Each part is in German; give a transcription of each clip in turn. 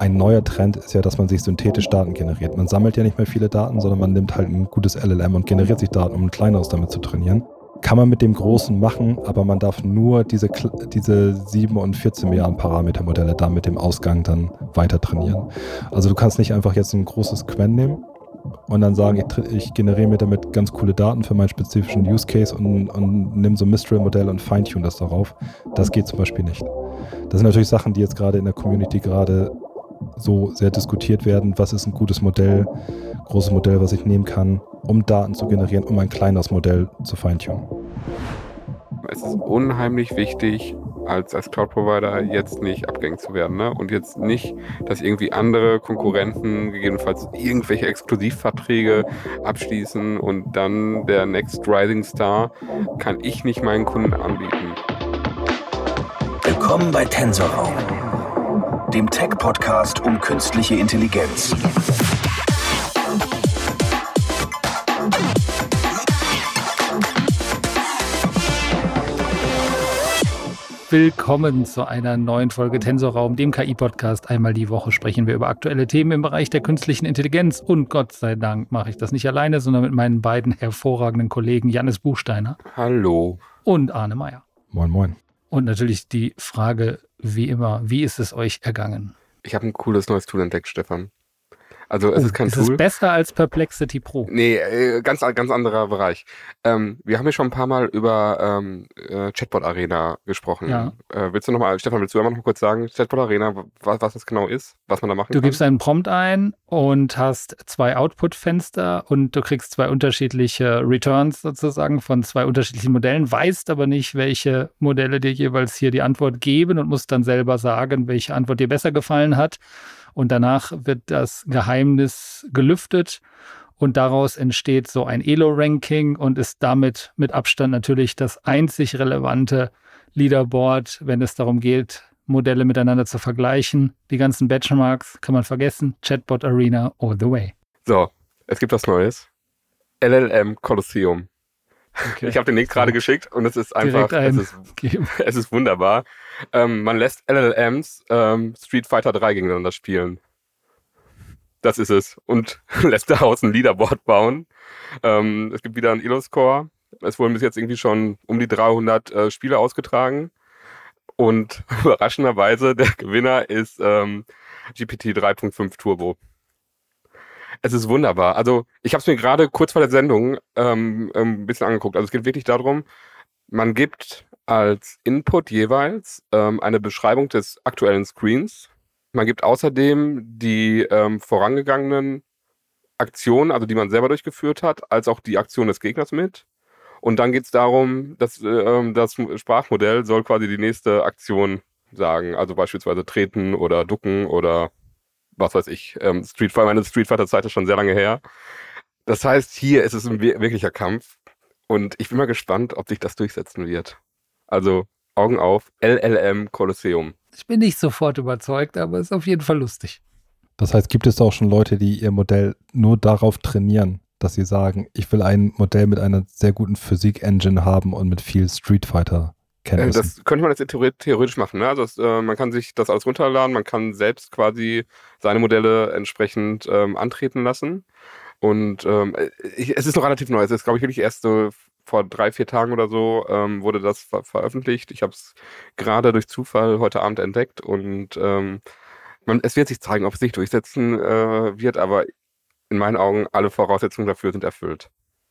ein neuer Trend ist ja, dass man sich synthetisch Daten generiert. Man sammelt ja nicht mehr viele Daten, sondern man nimmt halt ein gutes LLM und generiert sich Daten, um ein kleineres damit zu trainieren. Kann man mit dem Großen machen, aber man darf nur diese 7 und 14 Milliarden Parametermodelle da mit dem Ausgang dann weiter trainieren. Also du kannst nicht einfach jetzt ein großes Quen nehmen und dann sagen, ich generiere mir damit ganz coole Daten für meinen spezifischen Use Case und nimm so ein Mistral-Modell und feintune das darauf. Das geht zum Beispiel nicht. Das sind natürlich Sachen, die jetzt gerade in der Community gerade so sehr diskutiert werden. Was ist ein gutes Modell, großes Modell, was ich nehmen kann, um Daten zu generieren, um ein kleineres Modell zu feintunen? Es ist unheimlich wichtig, als Cloud-Provider jetzt nicht abgängig zu werden, ne? Und jetzt nicht, dass irgendwie andere Konkurrenten gegebenenfalls irgendwelche Exklusivverträge abschließen und dann der Next Rising Star kann ich nicht meinen Kunden anbieten. Willkommen bei Tensorraum, dem Tech-Podcast um künstliche Intelligenz. Willkommen zu einer neuen Folge Tensorraum, dem KI-Podcast. Einmal die Woche sprechen wir über aktuelle Themen im Bereich der künstlichen Intelligenz. Und Gott sei Dank mache ich das nicht alleine, sondern mit meinen beiden hervorragenden Kollegen Jannis Buchsteiner. Hallo. Und Arne Meyer. Moin, moin. Und natürlich die Frage, wie immer, wie ist es euch ergangen? Ich habe ein cooles neues Tool entdeckt, Stefan. Also es ist kein ist Tool. Ist es besser als Perplexity Pro? Nee, ganz anderer Bereich. Wir haben ja schon ein paar Mal über Chatbot Arena gesprochen. Ja. Stefan, willst du einmal noch kurz sagen, Chatbot Arena, was das genau ist, was man da machen kann? Du gibst einen Prompt ein und hast 2 Output-Fenster und du kriegst 2 unterschiedliche Returns sozusagen von 2 unterschiedlichen Modellen, weißt aber nicht, welche Modelle dir jeweils hier die Antwort geben und musst dann selber sagen, welche Antwort dir besser gefallen hat. Und danach wird das Geheimnis gelüftet und daraus entsteht so ein Elo-Ranking und ist damit mit Abstand natürlich das einzig relevante Leaderboard, wenn es darum geht, Modelle miteinander zu vergleichen. Die ganzen Benchmarks kann man vergessen. Chatbot Arena all the way. So, es gibt was Neues. LLM Colosseum. Okay. Ich habe den Link gerade geschickt und es ist einfach, es ist wunderbar. Man lässt LLMs Street Fighter 3 gegeneinander spielen. Das ist es. Und lässt daraus ein Leaderboard bauen. Es gibt wieder einen Elo-Score. Es wurden bis jetzt irgendwie schon um die 300 Spiele ausgetragen. Und überraschenderweise, der Gewinner ist GPT 3.5 Turbo. Es ist wunderbar. Also ich habe es mir gerade kurz vor der Sendung ein bisschen angeguckt. Also es geht wirklich darum, man gibt als Input jeweils eine Beschreibung des aktuellen Screens. Man gibt außerdem die vorangegangenen Aktionen, also die man selber durchgeführt hat, als auch die Aktion des Gegners mit. Und dann geht es darum, dass das Sprachmodell soll quasi die nächste Aktion sagen. Also beispielsweise treten oder ducken oder was weiß ich, meine Street Fighter Zeit ist schon sehr lange her. Das heißt, hier ist es ein wirklicher Kampf und ich bin mal gespannt, ob sich das durchsetzen wird. Also Augen auf, LLM Colosseum. Ich bin nicht sofort überzeugt, aber es ist auf jeden Fall lustig. Das heißt, gibt es auch schon Leute, die ihr Modell nur darauf trainieren, dass sie sagen, ich will ein Modell mit einer sehr guten Physik-Engine haben und mit viel Street Fighter Kenntnissen. Das könnte man jetzt theoretisch machen. Ne? Also man kann sich das alles runterladen, man kann selbst quasi seine Modelle entsprechend antreten lassen. Und es ist noch relativ neu. Es ist, glaube ich, wirklich erst so vor 3-4 Tagen oder so wurde das veröffentlicht. Ich habe es gerade durch Zufall heute Abend entdeckt und es wird sich zeigen, ob es sich durchsetzen wird, aber in meinen Augen alle Voraussetzungen dafür sind erfüllt.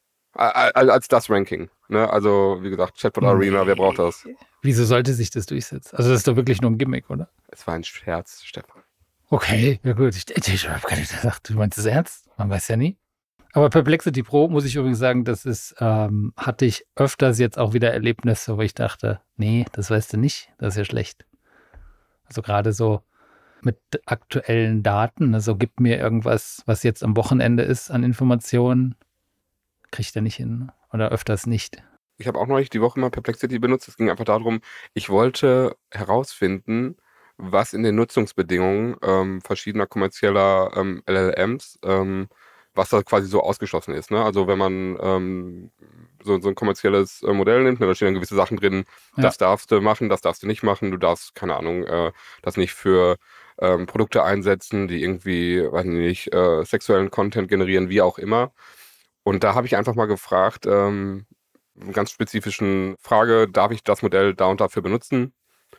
Als das Ranking. Ne? Also, wie gesagt, Chatbot Arena, wer braucht das? Wieso sollte sich das durchsetzen? Also, das ist doch wirklich nur ein Gimmick, oder? Es war ein Scherz, Stefan. Okay, ja gut. Ich habe gar nicht gedacht, du meinst das ernst? Man weiß ja nie. Aber Perplexity Pro, muss ich übrigens sagen, das ist, hatte ich öfters jetzt auch wieder Erlebnisse, wo ich dachte, nee, das weißt du nicht, das ist ja schlecht. Also gerade so mit aktuellen Daten, also gib mir irgendwas, was jetzt am Wochenende ist an Informationen, kriegt er nicht hin oder öfters nicht. Ich habe auch neulich die Woche mal Perplexity benutzt. Es ging einfach darum, ich wollte herausfinden, was in den Nutzungsbedingungen verschiedener kommerzieller LLMs, was da quasi so ausgeschlossen ist. Ne? Also wenn man so ein kommerzielles Modell nimmt, da stehen dann gewisse Sachen drin, das darfst du machen, das darfst du nicht machen, du darfst, keine Ahnung, das nicht für Produkte einsetzen, die irgendwie, weiß nicht, sexuellen Content generieren, wie auch immer. Und da habe ich einfach mal gefragt, eine ganz spezifischen Frage, darf ich das Modell da und dafür benutzen?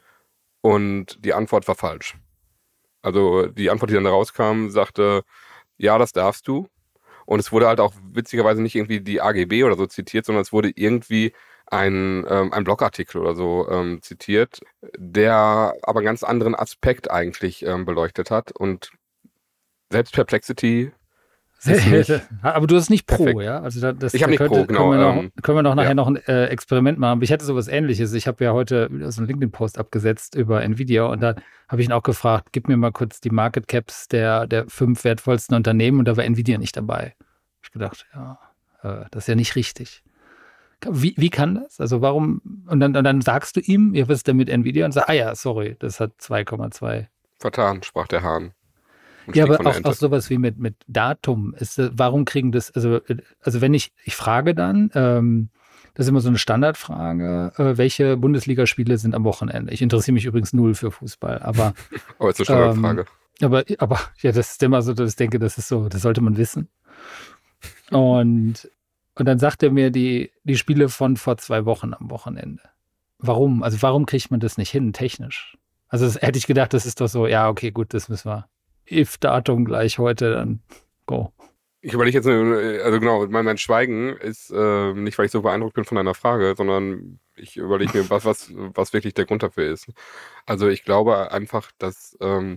Und die Antwort war falsch. Also die Antwort, die dann rauskam, sagte, ja, das darfst du. Und es wurde halt auch witzigerweise nicht irgendwie die AGB oder so zitiert, sondern es wurde irgendwie ein Blogartikel oder so zitiert, der aber einen ganz anderen Aspekt eigentlich beleuchtet hat. Und selbst Perplexity aber du hast nicht Pro, perfekt. ja? Also ich habe nicht Pro, genau. Können wir nachher noch ein Experiment machen. Aber ich hatte sowas Ähnliches. Ich habe ja heute so einen LinkedIn-Post abgesetzt über Nvidia und da habe ich ihn auch gefragt, gib mir mal kurz die Market Caps der 5 wertvollsten Unternehmen und da war Nvidia nicht dabei. Ich gedacht, ja, das ist ja nicht richtig. Wie kann das? Also warum? Und dann sagst du ihm, ja, was ist denn mit Nvidia? Und sagst, ja, sorry, das hat 2,2. Vertan, sprach der Hahn. Ja, aber auch sowas wie mit Datum. Warum kriegen das, also wenn ich frage dann, das ist immer so eine Standardfrage, welche Bundesligaspiele sind am Wochenende? Ich interessiere mich übrigens null für Fußball, aber. Aber ist eine Standardfrage. Aber ja, das ist immer so, dass ich denke, das ist so, das sollte man wissen. Und dann sagt er mir die Spiele von vor 2 Wochen am Wochenende. Warum? Also warum kriegt man das nicht hin, technisch? Also hätte ich gedacht, das ist doch so, ja, okay, gut, das müssen wir. If-Datum gleich heute, dann go. Ich überlege jetzt, also genau, mein Schweigen ist nicht, weil ich so beeindruckt bin von deiner Frage, sondern ich überlege mir, was wirklich der Grund dafür ist. Also ich glaube einfach, dass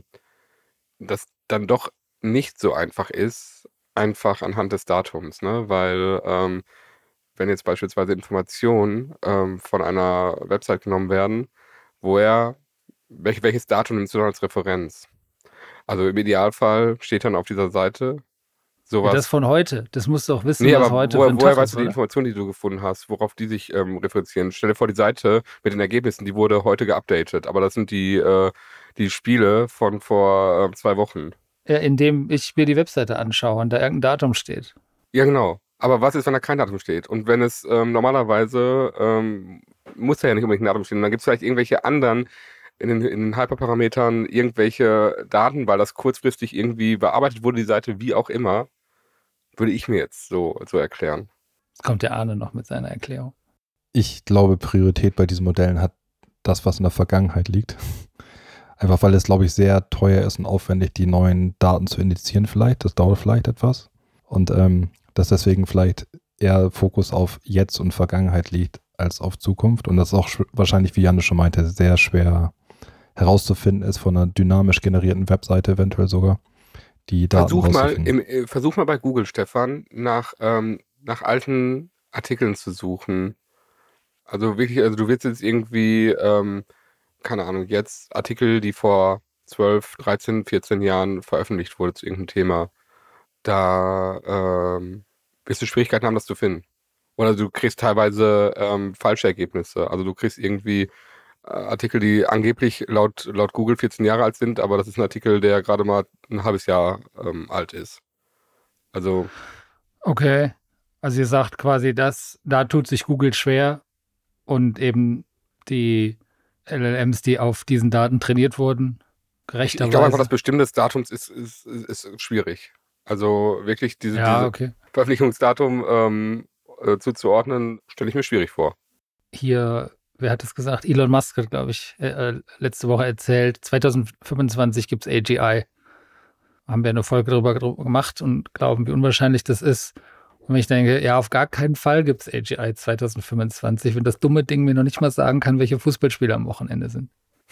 das dann doch nicht so einfach ist, einfach anhand des Datums, ne? Weil wenn jetzt beispielsweise Informationen von einer Website genommen werden, welches Datum nimmst du dann als Referenz? Also im Idealfall steht dann auf dieser Seite sowas. Ja, das von heute, das musst du auch wissen, was aber heute woher weißt du die Informationen, die du gefunden hast, worauf die sich referenzieren? Stell dir vor, die Seite mit den Ergebnissen, die wurde heute geupdatet, aber das sind die Spiele von vor 2 Wochen. Ja, indem ich mir die Webseite anschaue und da irgendein Datum steht. Ja, genau. Aber was ist, wenn da kein Datum steht? Und wenn es normalerweise muss da ja nicht unbedingt ein Datum stehen. Und dann gibt es vielleicht irgendwelche anderen in den Hyperparametern irgendwelche Daten, weil das kurzfristig irgendwie bearbeitet wurde, die Seite, wie auch immer, würde ich mir jetzt so erklären. Jetzt kommt der Arne noch mit seiner Erklärung. Ich glaube, Priorität bei diesen Modellen hat das, was in der Vergangenheit liegt. Einfach weil es, glaube ich, sehr teuer ist und aufwendig, die neuen Daten zu indizieren vielleicht. Das dauert vielleicht etwas. Und dass deswegen vielleicht eher Fokus auf Jetzt und Vergangenheit liegt als auf Zukunft. Und das ist auch wahrscheinlich, wie Janne schon meinte, sehr schwer herauszufinden ist von einer dynamisch generierten Webseite eventuell sogar, die Daten rauszufinden. Versuch mal bei Google, Stefan, nach alten Artikeln zu suchen. Also wirklich, also du willst jetzt irgendwie, keine Ahnung, jetzt Artikel, die vor 12, 13, 14 Jahren veröffentlicht wurde zu irgendeinem Thema. Da wirst du Schwierigkeiten haben, das zu finden. Oder du kriegst teilweise falsche Ergebnisse. Also du kriegst irgendwie Artikel, die angeblich laut Google 14 Jahre alt sind, aber das ist ein Artikel, der gerade mal ein halbes Jahr alt ist. Also. Okay. Also ihr sagt quasi, da tut sich Google schwer und eben die LLMs, die auf diesen Daten trainiert wurden, gerechterweise. Ich glaube einfach, das Bestimmen des Datums ist schwierig. Also wirklich dieses Veröffentlichungsdatum zuzuordnen, stelle ich mir schwierig vor. Hier, wer hat es gesagt? Elon Musk hat, glaube ich, letzte Woche erzählt, 2025 gibt es AGI. Haben wir eine Folge darüber gemacht und glauben, wie unwahrscheinlich das ist. Und wenn ich denke, ja, auf gar keinen Fall gibt es AGI 2025, wenn das dumme Ding mir noch nicht mal sagen kann, welche Fußballspiele am Wochenende sind.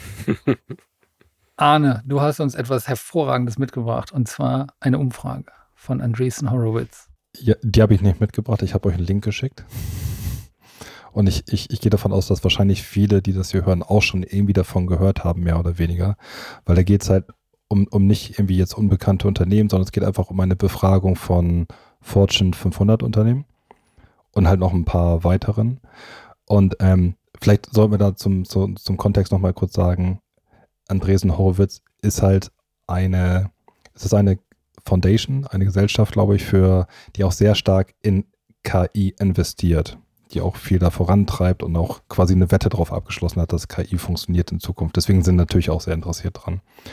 Arne, du hast uns etwas Hervorragendes mitgebracht, und zwar eine Umfrage von Andreessen Horowitz. Ja, die habe ich nicht mitgebracht, ich habe euch einen Link geschickt. Und ich gehe davon aus, dass wahrscheinlich viele, die das hier hören, auch schon irgendwie davon gehört haben, mehr oder weniger. Weil da geht es halt um nicht irgendwie jetzt unbekannte Unternehmen, sondern es geht einfach um eine Befragung von Fortune 500 Unternehmen und halt noch ein paar weiteren. Und vielleicht sollten wir da zum Kontext nochmal kurz sagen, Andreessen Horowitz ist halt eine Foundation, eine Gesellschaft, glaube ich, die auch sehr stark in KI investiert, die auch viel da vorantreibt und auch quasi eine Wette darauf abgeschlossen hat, dass KI funktioniert in Zukunft. Deswegen sind natürlich auch sehr interessiert dran.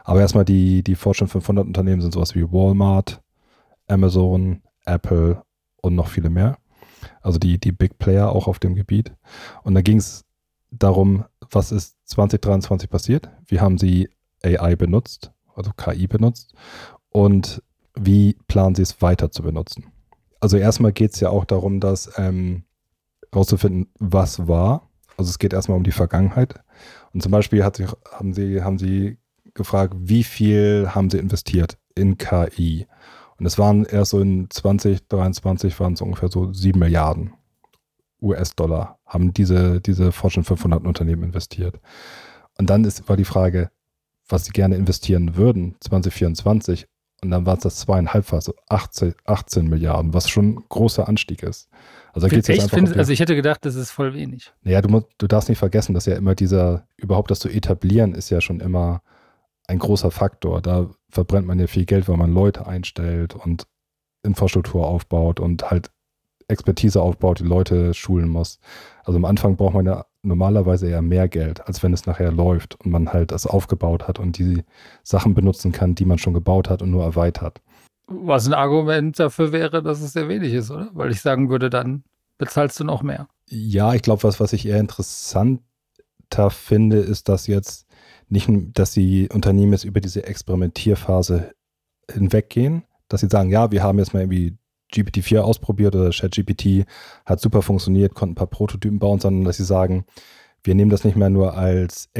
Aber erstmal die Fortune 500 Unternehmen sind sowas wie Walmart, Amazon, Apple und noch viele mehr. Also die Big Player auch auf dem Gebiet. Und da ging es darum, was ist 2023 passiert? Wie haben sie AI benutzt, also KI benutzt? Und wie planen sie es weiter zu benutzen? Also erstmal geht es ja auch darum, dass rauszufinden, was war. Also es geht erstmal um die Vergangenheit. Und zum Beispiel haben sie gefragt, wie viel haben sie investiert in KI? Und es waren erst so in 2023 waren es ungefähr so 7 Milliarden US-Dollar haben diese Fortune 500 Unternehmen investiert. Und dann war die Frage, was sie gerne investieren würden, 2024. Und dann war es das 2,5, also 18 Milliarden, was schon ein großer Anstieg ist. Also da geht's jetzt einfach also ich hätte gedacht, das ist voll wenig. Naja, du darfst nicht vergessen, dass ja immer überhaupt das zu etablieren, ist ja schon immer ein großer Faktor. Da verbrennt man ja viel Geld, weil man Leute einstellt und Infrastruktur aufbaut und halt Expertise aufbaut, die Leute schulen muss. Also am Anfang braucht man ja normalerweise eher mehr Geld, als wenn es nachher läuft und man halt das aufgebaut hat und die Sachen benutzen kann, die man schon gebaut hat und nur erweitert. Was ein Argument dafür wäre, dass es sehr wenig ist, oder? Weil ich sagen würde, dann bezahlst du noch mehr. Ja, ich glaube, was ich eher interessanter finde, ist, dass jetzt nicht, dass die Unternehmen jetzt über diese Experimentierphase hinweggehen, dass sie sagen, ja, wir haben jetzt mal irgendwie GPT-4 ausprobiert oder ChatGPT hat super funktioniert, konnten ein paar Prototypen bauen, sondern dass sie sagen, wir nehmen das nicht mehr nur als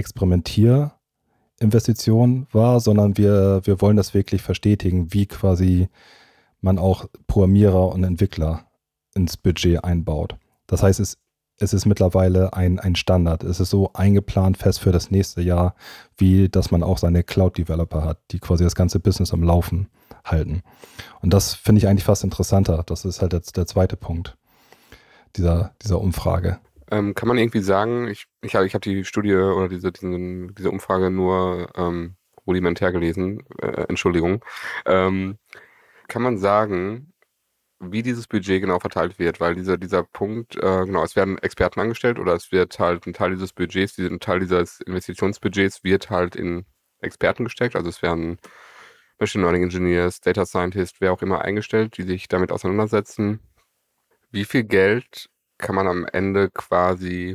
Experimentierinvestition wahr, sondern wir wollen das wirklich verstetigen, wie quasi man auch Programmierer und Entwickler ins Budget einbaut. Das heißt, es ist mittlerweile ein Standard. Es ist so eingeplant fest für das nächste Jahr, wie dass man auch seine Cloud-Developer hat, die quasi das ganze Business am Laufen halten. Und das finde ich eigentlich fast interessanter. Das ist halt jetzt der zweite Punkt dieser Umfrage. Kann man irgendwie sagen, ich habe die Studie oder diese Umfrage nur rudimentär gelesen, Entschuldigung. Kann man sagen, wie dieses Budget genau verteilt wird, weil dieser Punkt, es werden Experten angestellt oder es wird halt ein Teil dieses Budgets, ein Teil dieses Investitionsbudgets wird halt in Experten gesteckt, also es werden Machine Learning Engineers, Data Scientists, wer auch immer eingestellt, die sich damit auseinandersetzen. Wie viel Geld kann man am Ende quasi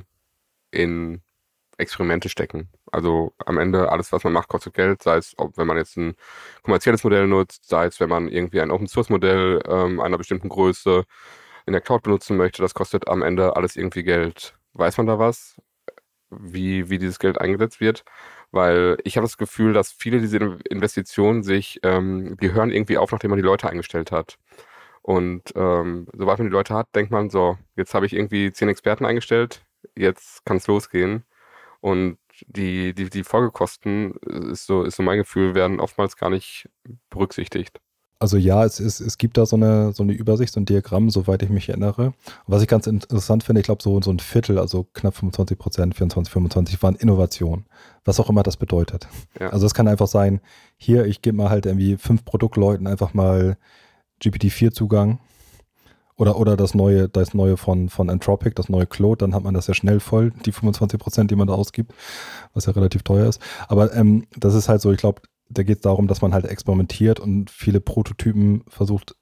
in Experimente stecken? Also am Ende alles, was man macht, kostet Geld, sei es, wenn man jetzt ein kommerzielles Modell nutzt, sei es, wenn man irgendwie ein Open-Source-Modell einer bestimmten Größe in der Cloud benutzen möchte, das kostet am Ende alles irgendwie Geld. Weiß man da was, wie dieses Geld eingesetzt wird? Weil ich habe das Gefühl, dass viele dieser Investitionen die hören irgendwie auf, nachdem man die Leute eingestellt hat. Und sobald man die Leute hat, denkt man so, jetzt habe ich irgendwie 10 Experten eingestellt, jetzt kann es losgehen. Und die Folgekosten, ist so mein Gefühl, werden oftmals gar nicht berücksichtigt. Also ja, es gibt da so eine Übersicht, so ein Diagramm, soweit ich mich erinnere. Und was ich ganz interessant finde, ich glaube so ein Viertel, also knapp 25%, 24, 25 waren Innovation. Was auch immer das bedeutet. Ja. Also es kann einfach sein, hier, ich gebe mal halt irgendwie 5 Produktleuten einfach mal GPT-4-Zugang oder das neue von Anthropic, das neue Claude, dann hat man das ja schnell voll, die 25%, die man da ausgibt, was ja relativ teuer ist. Aber das ist halt so, ich glaube, da geht es darum, dass man halt experimentiert und viele Prototypen versucht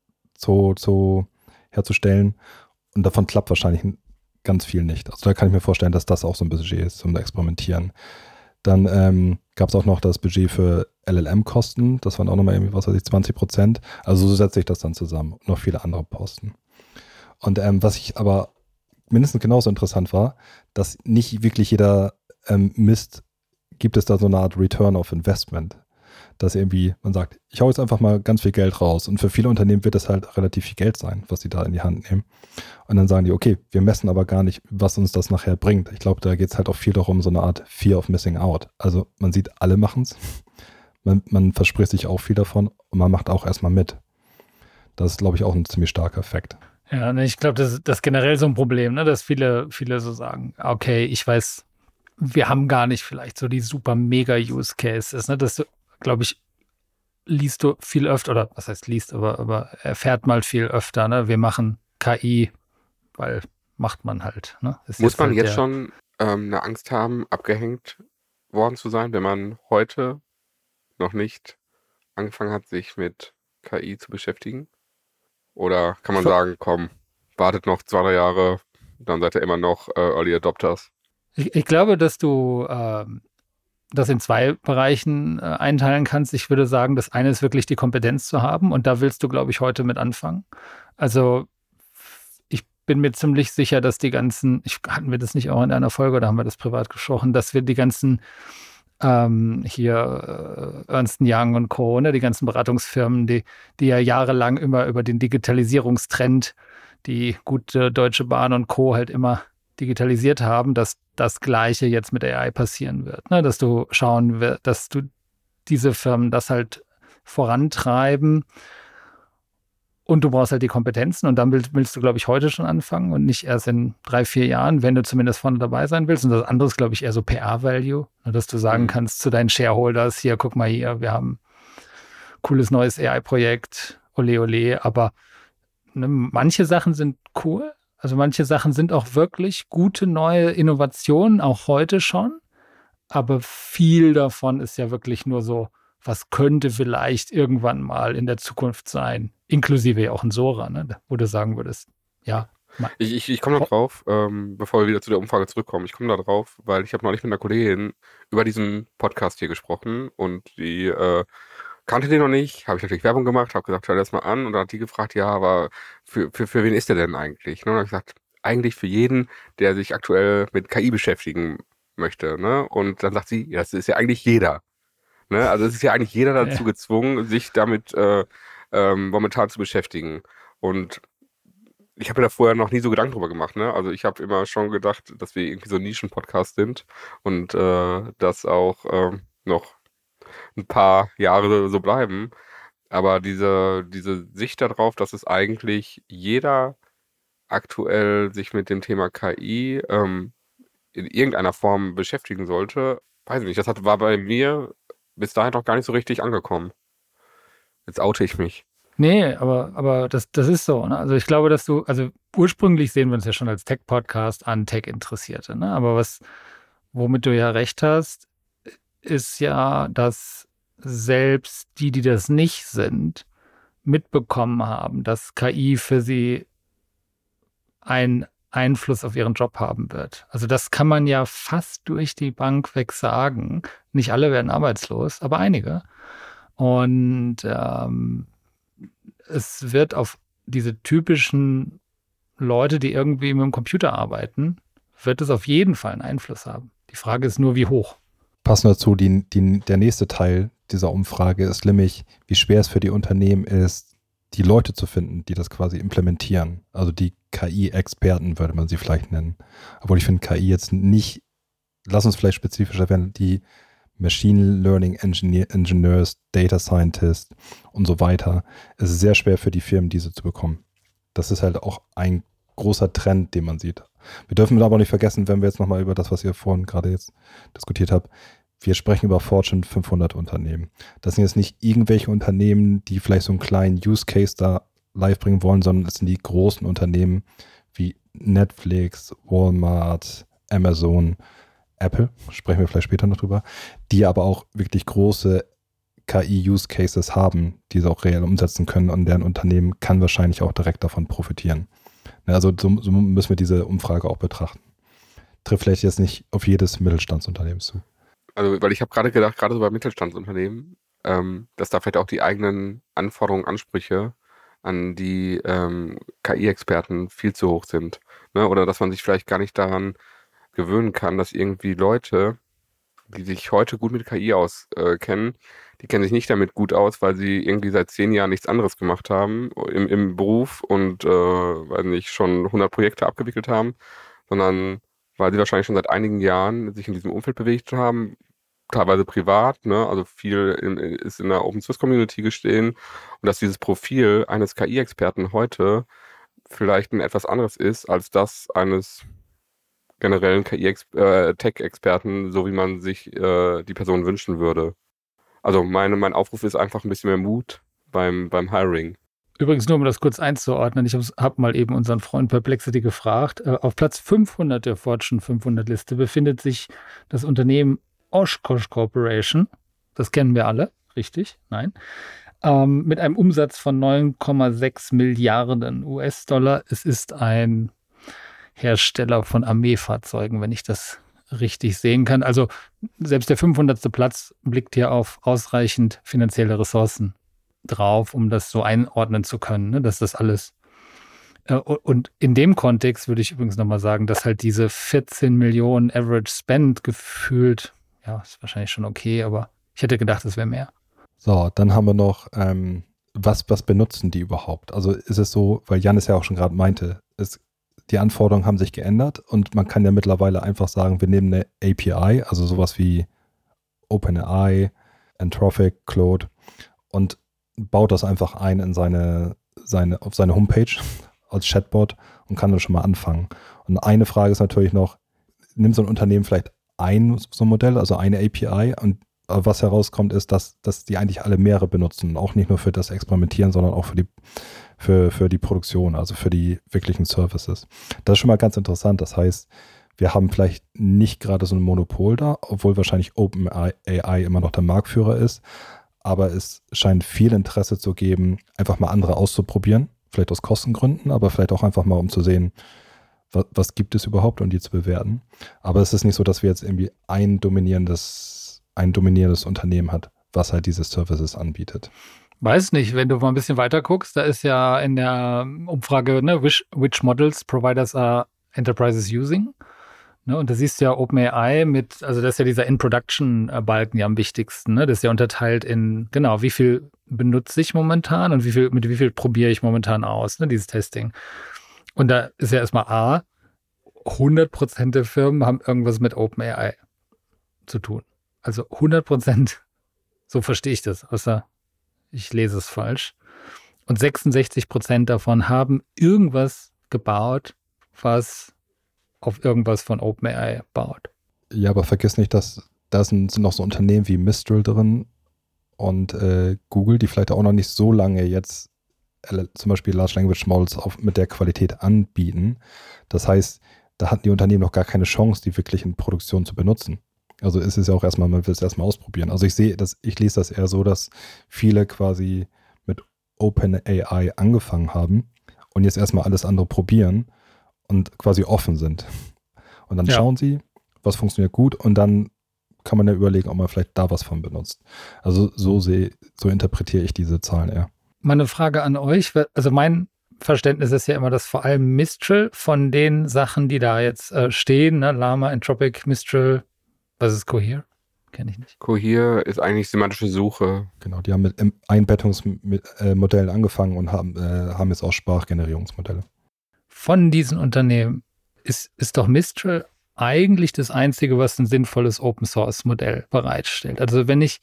herzustellen und davon klappt wahrscheinlich ganz viel nicht. Also da kann ich mir vorstellen, dass das auch so ein Budget ist zum Experimentieren. Dann gab es auch noch das Budget für LLM-Kosten. Das waren auch nochmal irgendwie, 20%. Also so setze ich das dann zusammen. Und noch viele andere Posten. Und was ich aber mindestens genauso interessant war, dass nicht wirklich jeder misst, gibt es da so eine Art Return of Investment. Dass irgendwie man sagt, ich hau jetzt einfach mal ganz viel Geld raus. Und für viele Unternehmen wird das halt relativ viel Geld sein, was sie da in die Hand nehmen. Und dann sagen die, okay, wir messen aber gar nicht, was uns das nachher bringt. Ich glaube, da geht es halt auch viel darum, so eine Art Fear of Missing Out. Also man sieht, alle machen es. Man verspricht sich auch viel davon und man macht auch erstmal mit. Das ist, glaube ich, auch ein ziemlich starker Effekt. Ja, ich glaube, das ist generell so ein Problem, ne? Dass viele so sagen, okay, ich weiß, wir haben gar nicht vielleicht so die super mega Use Cases, ne? Das, glaube ich, liest du viel öfter, oder was heißt liest, aber erfährt mal viel öfter, ne? Wir machen KI, weil macht man halt, ne? Muss man jetzt schon eine Angst haben, abgehängt worden zu sein, wenn man heute noch nicht angefangen hat, sich mit KI zu beschäftigen? Oder kann man sagen, komm, wartet noch 2-3 Jahre, dann seid ihr immer noch Early Adopters? Ich glaube, dass du das in 2 Bereichen einteilen kannst. Ich würde sagen, das eine ist wirklich die Kompetenz zu haben und da willst du, glaube ich, heute mit anfangen. Also ich bin mir ziemlich sicher, dass die ganzen, hatten wir das nicht auch in einer Folge oder haben wir das privat gesprochen, dass wir die ganzen Ernst & Young und Co., ne, die ganzen Beratungsfirmen, die ja jahrelang immer über den Digitalisierungstrend, die gute Deutsche Bahn und Co. halt immer digitalisiert haben, dass das Gleiche jetzt mit AI passieren wird. Ne? Dass du schauen wirst, dass du diese Firmen das halt vorantreiben und du brauchst halt die Kompetenzen und dann willst du, glaube ich, heute schon anfangen und nicht erst in 3-4 Jahren, wenn du zumindest vorne dabei sein willst. Und das andere ist, glaube ich, eher so PR-Value, dass du sagen kannst zu deinen Shareholders, hier, guck mal hier, wir haben cooles neues AI-Projekt, ole ole, aber ne, manche Sachen sind cool, also manche Sachen sind auch wirklich gute neue Innovationen, auch heute schon, aber viel davon ist ja wirklich nur so, was könnte vielleicht irgendwann mal in der Zukunft sein, inklusive ja auch ein Sora, ne, wo du sagen würdest, ja. Ich komme da drauf, bevor wir wieder zu der Umfrage zurückkommen, ich komme da drauf, weil ich habe neulich mit einer Kollegin über diesen Podcast hier gesprochen und die kannte den noch nicht, habe ich natürlich Werbung gemacht, habe gesagt, hör das mal an und dann hat die gefragt, ja, aber für wen ist der denn eigentlich? Ne? Und dann habe ich gesagt, eigentlich für jeden, der sich aktuell mit KI beschäftigen möchte. Ne? Und dann sagt sie, ja, das ist ja eigentlich jeder. Ne? Also es ist ja eigentlich jeder dazu gezwungen, sich damit momentan zu beschäftigen. Und ich habe mir da vorher noch nie so Gedanken drüber gemacht. Ne? Also ich habe immer schon gedacht, dass wir irgendwie so ein Nischen-Podcast sind und das auch noch ein paar Jahre so bleiben. Aber diese Sicht darauf, dass es eigentlich jeder aktuell sich mit dem Thema KI in irgendeiner Form beschäftigen sollte, weiß ich nicht. Das war bei mir bis dahin noch gar nicht so richtig angekommen. Jetzt oute ich mich. Nee, aber das ist so. Ne? Also ich glaube, dass also ursprünglich sehen wir uns ja schon als Tech-Podcast an Tech-Interessierte. Ne? Aber womit du ja recht hast, ist ja, dass selbst die das nicht sind, mitbekommen haben, dass KI für sie einen Einfluss auf ihren Job haben wird. Also das kann man ja fast durch die Bank weg sagen. Nicht alle werden arbeitslos, aber einige. Und es wird auf diese typischen Leute, die irgendwie mit dem Computer arbeiten, wird es auf jeden Fall einen Einfluss haben. Die Frage ist nur, wie hoch. Passend dazu, der nächste Teil dieser Umfrage ist nämlich, wie schwer es für die Unternehmen ist, die Leute zu finden, die das quasi implementieren. Also die KI-Experten würde man sie vielleicht nennen. Obwohl ich finde KI jetzt nicht, lass uns vielleicht spezifischer werden, die Machine Learning Engineers, Data Scientists und so weiter. Es ist sehr schwer für die Firmen, diese zu bekommen. Das ist halt auch ein großer Trend, den man sieht. Wir dürfen aber nicht vergessen, wenn wir jetzt nochmal über das, was ihr vorhin gerade jetzt diskutiert habt, wir sprechen über Fortune 500 Unternehmen. Das sind jetzt nicht irgendwelche Unternehmen, die vielleicht so einen kleinen Use Case da live bringen wollen, sondern es sind die großen Unternehmen wie Netflix, Walmart, Amazon, Apple, sprechen wir vielleicht später noch drüber, die aber auch wirklich große KI-Use-Cases haben, die sie auch reell umsetzen können und deren Unternehmen kann wahrscheinlich auch direkt davon profitieren. Also so müssen wir diese Umfrage auch betrachten. Trifft vielleicht jetzt nicht auf jedes Mittelstandsunternehmen zu. Also, weil ich habe gerade gedacht, gerade so bei Mittelstandsunternehmen, dass da vielleicht auch die eigenen Anforderungen, Ansprüche an die KI-Experten viel zu hoch sind. Ne? Oder dass man sich vielleicht gar nicht daran gewöhnen kann, dass irgendwie Leute, die sich heute gut mit KI auskennen, die kennen sich nicht damit gut aus, weil sie irgendwie seit 10 Jahren nichts anderes gemacht haben im Beruf und weiß nicht, schon 100 Projekte abgewickelt haben, sondern weil sie wahrscheinlich schon seit einigen Jahren sich in diesem Umfeld bewegt haben, teilweise privat, ne? Also viel ist in der Open Source Community gestehen und dass dieses Profil eines KI-Experten heute vielleicht ein etwas anderes ist als das eines generellen Tech-Experten, so wie man sich die Person wünschen würde. Also mein Aufruf ist einfach ein bisschen mehr Mut beim Hiring. Übrigens nur, um das kurz einzuordnen, ich habe mal eben unseren Freund Perplexity gefragt. Auf Platz 500 der Fortune 500 Liste befindet sich das Unternehmen Oshkosh Corporation. Das kennen wir alle, richtig, nein. Mit einem Umsatz von 9,6 Milliarden US-Dollar. Es ist ein Hersteller von Armeefahrzeugen, wenn ich das richtig sehen kann. Also selbst der 500. Platz blickt hier auf ausreichend finanzielle Ressourcen drauf, um das so einordnen zu können, ne? Dass das alles und in dem Kontext würde ich übrigens nochmal sagen, dass halt diese 14 Millionen Average Spend gefühlt, ja, ist wahrscheinlich schon okay, aber ich hätte gedacht, es wäre mehr. So, dann haben wir noch, was benutzen die überhaupt? Also ist es so, weil Jan es ja auch schon gerade meinte, die Anforderungen haben sich geändert und man kann ja mittlerweile einfach sagen, wir nehmen eine API, also sowas wie OpenAI, Anthropic, Claude und baut das einfach ein in auf seine Homepage als Chatbot und kann dann schon mal anfangen. Und eine Frage ist natürlich noch, nimmt so ein Unternehmen vielleicht so ein Modell, also eine API und was herauskommt ist, dass die eigentlich alle mehrere benutzen, auch nicht nur für das Experimentieren, sondern auch für die Produktion, also für die wirklichen Services. Das ist schon mal ganz interessant. Das heißt, wir haben vielleicht nicht gerade so ein Monopol da, obwohl wahrscheinlich OpenAI immer noch der Marktführer ist, aber es scheint viel Interesse zu geben, einfach mal andere auszuprobieren, vielleicht aus Kostengründen, aber vielleicht auch einfach mal, um zu sehen, was gibt es überhaupt und die zu bewerten. Aber es ist nicht so, dass wir jetzt irgendwie ein dominierendes Unternehmen hat, was halt diese Services anbietet. Weiß nicht, wenn du mal ein bisschen weiter guckst, da ist ja in der Umfrage, ne, which models providers are enterprises using? Ne, und da siehst du ja OpenAI also das ist ja dieser In-Production-Balken ja am wichtigsten, ne? Das ist ja unterteilt in, genau, wie viel benutze ich momentan und mit wie viel probiere ich momentan aus, ne, dieses Testing. Und da ist ja erstmal 100% der Firmen haben irgendwas mit OpenAI zu tun. Also 100%, so verstehe ich das, außer ich lese es falsch. Und 66% davon haben irgendwas gebaut, was auf irgendwas von OpenAI baut. Ja, aber vergiss nicht, dass da sind noch so Unternehmen wie Mistral drin und Google, die vielleicht auch noch nicht so lange jetzt zum Beispiel Large Language Models mit der Qualität anbieten. Das heißt, da hatten die Unternehmen noch gar keine Chance, die wirklich in Produktion zu benutzen. Also ist es ja auch erstmal, man will es erstmal ausprobieren. Also ich lese das eher so, dass viele quasi mit OpenAI angefangen haben und jetzt erstmal alles andere probieren und quasi offen sind. Und dann schauen sie, was funktioniert gut und dann kann man ja überlegen, ob man vielleicht da was von benutzt. Also so interpretiere ich diese Zahlen eher. Meine Frage an euch, also mein Verständnis ist ja immer, dass vor allem Mistral von den Sachen, die da jetzt stehen, ne, Llama, Anthropic, Mistral, was ist Cohere? Kenne ich nicht. Cohere ist eigentlich semantische Suche. Genau, die haben mit Einbettungsmodellen angefangen und haben jetzt auch Sprachgenerierungsmodelle. Von diesen Unternehmen ist doch Mistral eigentlich das Einzige, was ein sinnvolles Open-Source-Modell bereitstellt. Also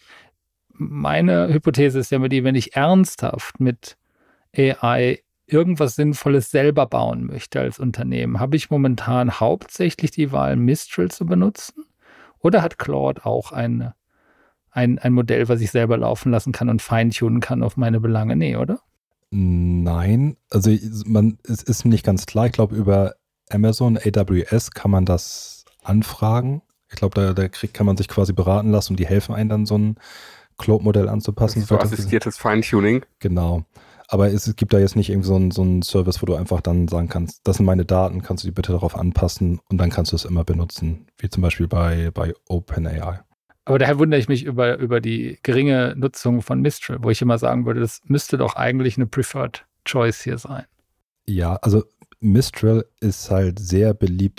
meine Hypothese ist ja immer die, wenn ich ernsthaft mit AI irgendwas Sinnvolles selber bauen möchte als Unternehmen, habe ich momentan hauptsächlich die Wahl, Mistral zu benutzen? Oder hat Claude auch ein Modell, was ich selber laufen lassen kann und feintunen kann auf meine Belange? Nee, oder? Nein, also es ist nicht ganz klar. Ich glaube, über Amazon, AWS kann man das anfragen. Ich glaube, da kann man sich quasi beraten lassen und die helfen einem dann so ein Claude-Modell anzupassen. So assistiertes Feintuning. Genau. Aber es gibt da jetzt nicht irgendwie so einen Service, wo du einfach dann sagen kannst, das sind meine Daten, kannst du die bitte darauf anpassen und dann kannst du es immer benutzen, wie zum Beispiel bei OpenAI. Aber daher wundere ich mich über die geringe Nutzung von Mistral, wo ich immer sagen würde, das müsste doch eigentlich eine Preferred Choice hier sein. Ja, also Mistral ist halt sehr beliebt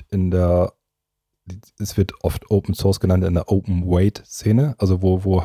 es wird oft Open Source genannt, in der Open Weight Szene, also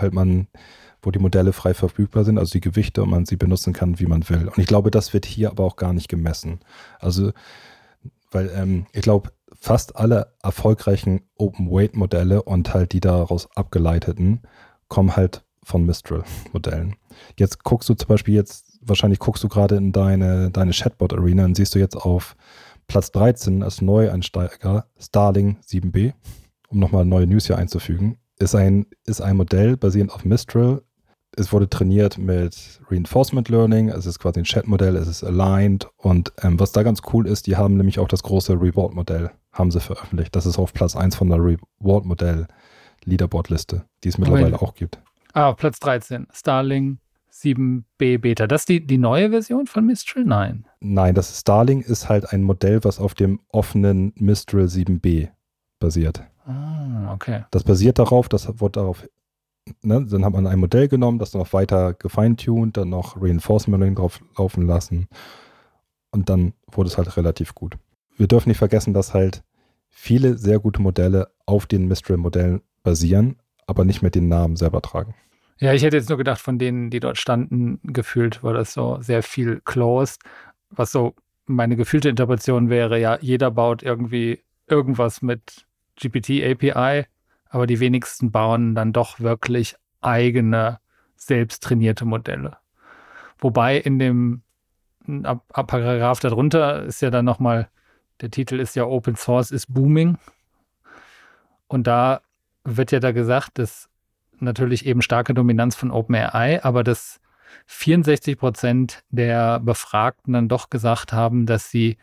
wo die Modelle frei verfügbar sind, also die Gewichte und man sie benutzen kann, wie man will. Und ich glaube, das wird hier aber auch gar nicht gemessen. Also, weil ich glaube, fast alle erfolgreichen Open-Weight-Modelle und halt die daraus abgeleiteten kommen halt von Mistral-Modellen. Jetzt guckst du zum Beispiel wahrscheinlich guckst du gerade in deine Chatbot-Arena und siehst du jetzt auf Platz 13 als Neueinsteiger Starling 7b, um nochmal neue News hier einzufügen, ist ein Modell basierend auf Mistral. Es wurde trainiert mit Reinforcement Learning, es ist quasi ein Chat-Modell, es ist aligned und was da ganz cool ist, die haben nämlich auch das große Reward-Modell, haben sie veröffentlicht. Das ist auf Platz 1 von der Reward-Modell-Leaderboard-Liste, die es mittlerweile auch gibt. Platz 13. Starling 7B Beta. Das ist die neue Version von Mistral? Nein. Nein, das Starling ist halt ein Modell, was auf dem offenen Mistral 7B basiert. Okay. Das basiert darauf, dann hat man ein Modell genommen, das noch weiter gefeintuned, dann noch Reinforcement Learning drauf laufen lassen und dann wurde es halt relativ gut. Wir dürfen nicht vergessen, dass halt viele sehr gute Modelle auf den Mistral-Modellen basieren, aber nicht mit den Namen selber tragen. Ja, ich hätte jetzt nur gedacht, von denen, die dort standen, gefühlt war das so sehr viel closed, was so meine gefühlte Interpretation wäre, ja, jeder baut irgendwie irgendwas mit GPT-API, aber die wenigsten bauen dann doch wirklich eigene, selbst trainierte Modelle. Wobei in dem Paragraph darunter ist ja dann nochmal, der Titel ist ja Open Source is booming. Und da wird ja da gesagt, dass natürlich eben starke Dominanz von OpenAI, aber dass 64% der Befragten dann doch gesagt haben, dass sie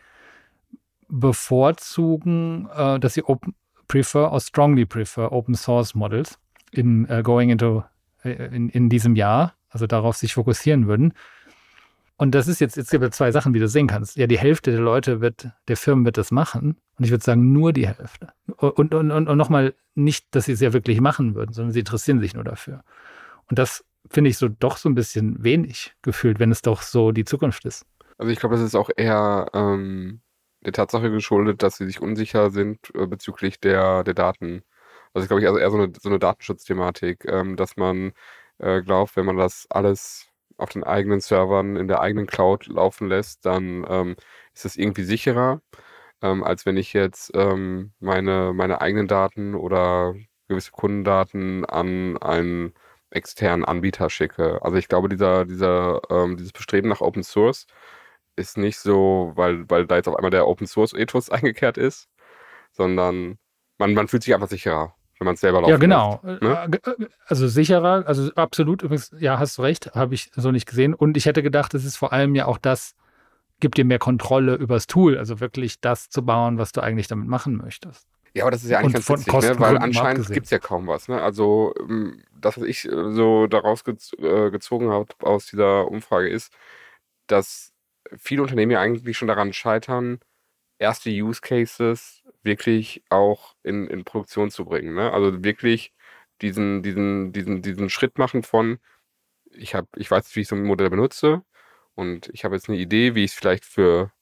bevorzugen, dass sie prefer or strongly prefer Open Source Models in diesem Jahr, also darauf sich fokussieren würden. Und das ist jetzt gibt es zwei Sachen, wie du sehen kannst. Ja, die Hälfte der Leute der Firmen wird das machen. Und ich würde sagen, nur die Hälfte. Und nochmal nicht, dass sie es ja wirklich machen würden, sondern sie interessieren sich nur dafür. Und das finde ich doch so ein bisschen wenig gefühlt, wenn es doch so die Zukunft ist. Also ich glaube, das ist auch eher der Tatsache geschuldet, dass sie sich unsicher sind bezüglich der Daten. Also ich glaube, eher so eine Datenschutzthematik, dass man glaubt, wenn man das alles auf den eigenen Servern in der eigenen Cloud laufen lässt, dann ist es irgendwie sicherer, als wenn ich jetzt meine eigenen Daten oder gewisse Kundendaten an einen externen Anbieter schicke. Also ich glaube, dieses Bestreben nach Open Source ist nicht so, weil da jetzt auf einmal der Open Source Ethos eingekehrt ist, sondern man fühlt sich einfach sicherer, wenn man es selber laufen lässt. Ja, genau. Ne? Also sicherer, also absolut. Übrigens, ja, hast du recht, habe ich so nicht gesehen. Und ich hätte gedacht, es ist vor allem ja auch das, gibt dir mehr Kontrolle übers Tool, also wirklich das zu bauen, was du eigentlich damit machen möchtest. Ja, aber das ist ja eigentlich ganz witzig, ne? Weil anscheinend gibt es ja kaum was. Ne? Also das, was ich so daraus gezogen habe aus dieser Umfrage ist, dass viele Unternehmen ja eigentlich schon daran scheitern, erste Use Cases wirklich auch in Produktion zu bringen. Ne? Also wirklich diesen Schritt machen von, ich weiß nicht, wie ich so ein Modell benutze und ich habe jetzt eine Idee, wie ich es vielleicht für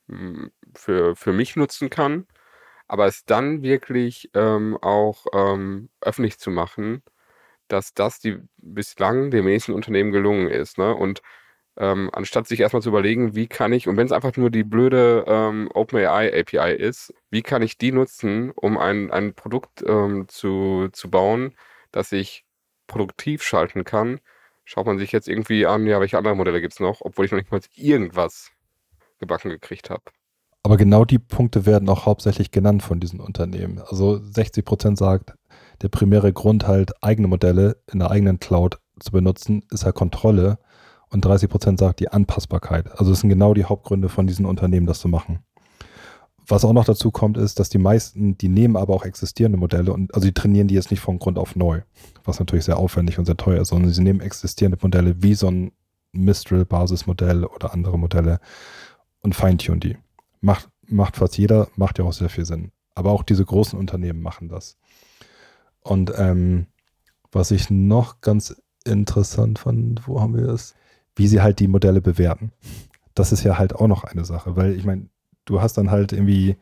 mich nutzen kann, aber es dann wirklich auch öffentlich zu machen, dass das bislang den wenigsten Unternehmen gelungen ist. Ne? Und anstatt sich erstmal zu überlegen, wie kann ich, und wenn es einfach nur die blöde OpenAI API ist, wie kann ich die nutzen, um ein Produkt zu bauen, das ich produktiv schalten kann, schaut man sich jetzt irgendwie an, ja, welche anderen Modelle gibt es noch, obwohl ich noch nicht mal irgendwas gebacken gekriegt habe. Aber genau die Punkte werden auch hauptsächlich genannt von diesen Unternehmen. Also 60% sagt, der primäre Grund halt, eigene Modelle in der eigenen Cloud zu benutzen, ist halt Kontrolle. Und 30% sagt die Anpassbarkeit. Also das sind genau die Hauptgründe von diesen Unternehmen, das zu machen. Was auch noch dazu kommt, ist, dass die meisten, die nehmen aber auch existierende Modelle und also die trainieren die jetzt nicht von Grund auf neu, was natürlich sehr aufwendig und sehr teuer ist, sondern sie nehmen existierende Modelle wie so ein Mistral-Basismodell oder andere Modelle und feintunen die. Macht fast jeder, macht ja auch sehr viel Sinn. Aber auch diese großen Unternehmen machen das. Und was ich noch ganz interessant fand, wo haben wir das? Wie sie halt die Modelle bewerten. Das ist ja halt auch noch eine Sache, weil ich meine, du hast dann halt irgendwie,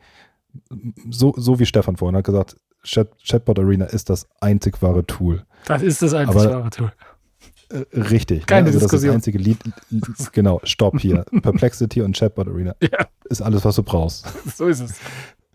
so wie Stefan vorhin hat gesagt, Chatbot Arena ist das einzig wahre Tool. Das ist das einzig wahre Tool. Richtig. Keine also Diskussion. Das ist das einzige genau, Stopp hier. Perplexity und Chatbot Arena ist alles, was du brauchst. So ist es.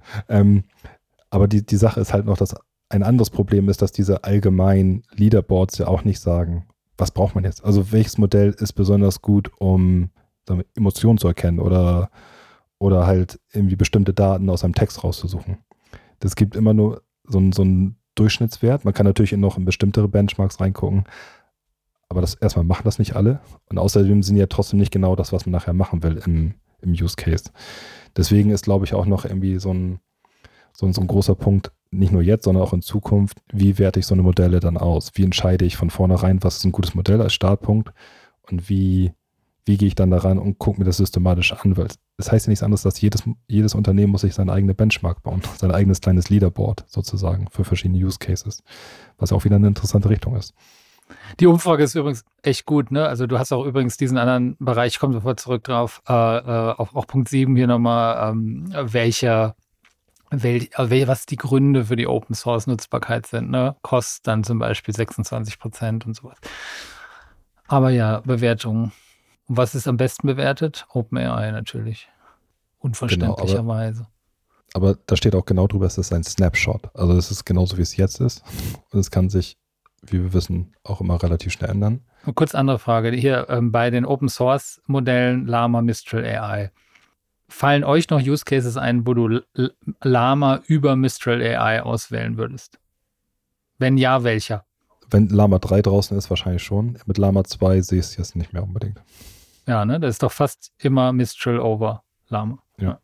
Aber die Sache ist halt noch, dass ein anderes Problem ist, dass diese allgemeinen Leaderboards ja auch nicht sagen, was braucht man jetzt? Also welches Modell ist besonders gut, um Emotionen zu erkennen oder halt irgendwie bestimmte Daten aus einem Text rauszusuchen. Das gibt immer nur so einen Durchschnittswert. Man kann natürlich noch in bestimmtere Benchmarks reingucken, aber erstmal machen das nicht alle. Und außerdem sind ja trotzdem nicht genau das, was man nachher machen will im Use Case. Deswegen ist, glaube ich, auch noch irgendwie so ein großer Punkt, nicht nur jetzt, sondern auch in Zukunft, wie werte ich so eine Modelle dann aus? Wie entscheide ich von vornherein, was ist ein gutes Modell als Startpunkt und wie gehe ich dann daran und gucke mir das systematisch an? Weil das heißt ja nichts anderes, dass jedes Unternehmen muss sich seine eigene Benchmark bauen, sein eigenes kleines Leaderboard sozusagen für verschiedene Use Cases, was auch wieder eine interessante Richtung ist. Die Umfrage ist übrigens echt gut, ne? Also du hast auch übrigens diesen anderen Bereich, ich komme sofort zurück drauf, auf Punkt 7 hier nochmal, was die Gründe für die Open-Source-Nutzbarkeit sind, ne? Kostet dann zum Beispiel 26% und sowas. Aber ja, Bewertungen. Und was ist am besten bewertet? OpenAI natürlich. Unverständlicherweise. Genau, aber da steht auch genau drüber, es ist ein Snapshot. Also es ist genauso, wie es jetzt ist. Und es kann sich, wie wir wissen, auch immer relativ schnell ändern. Eine kurz andere Frage. Hier bei den Open-Source-Modellen Llama, Mistral AI. Fallen euch noch Use Cases ein, wo du Llama über Mistral AI auswählen würdest? Wenn ja, welcher? Wenn Llama 3 draußen ist, wahrscheinlich schon. Mit Llama 2 sehe ich es jetzt nicht mehr unbedingt. Ja, ne? Das ist doch fast immer Mistral over Llama. Ja.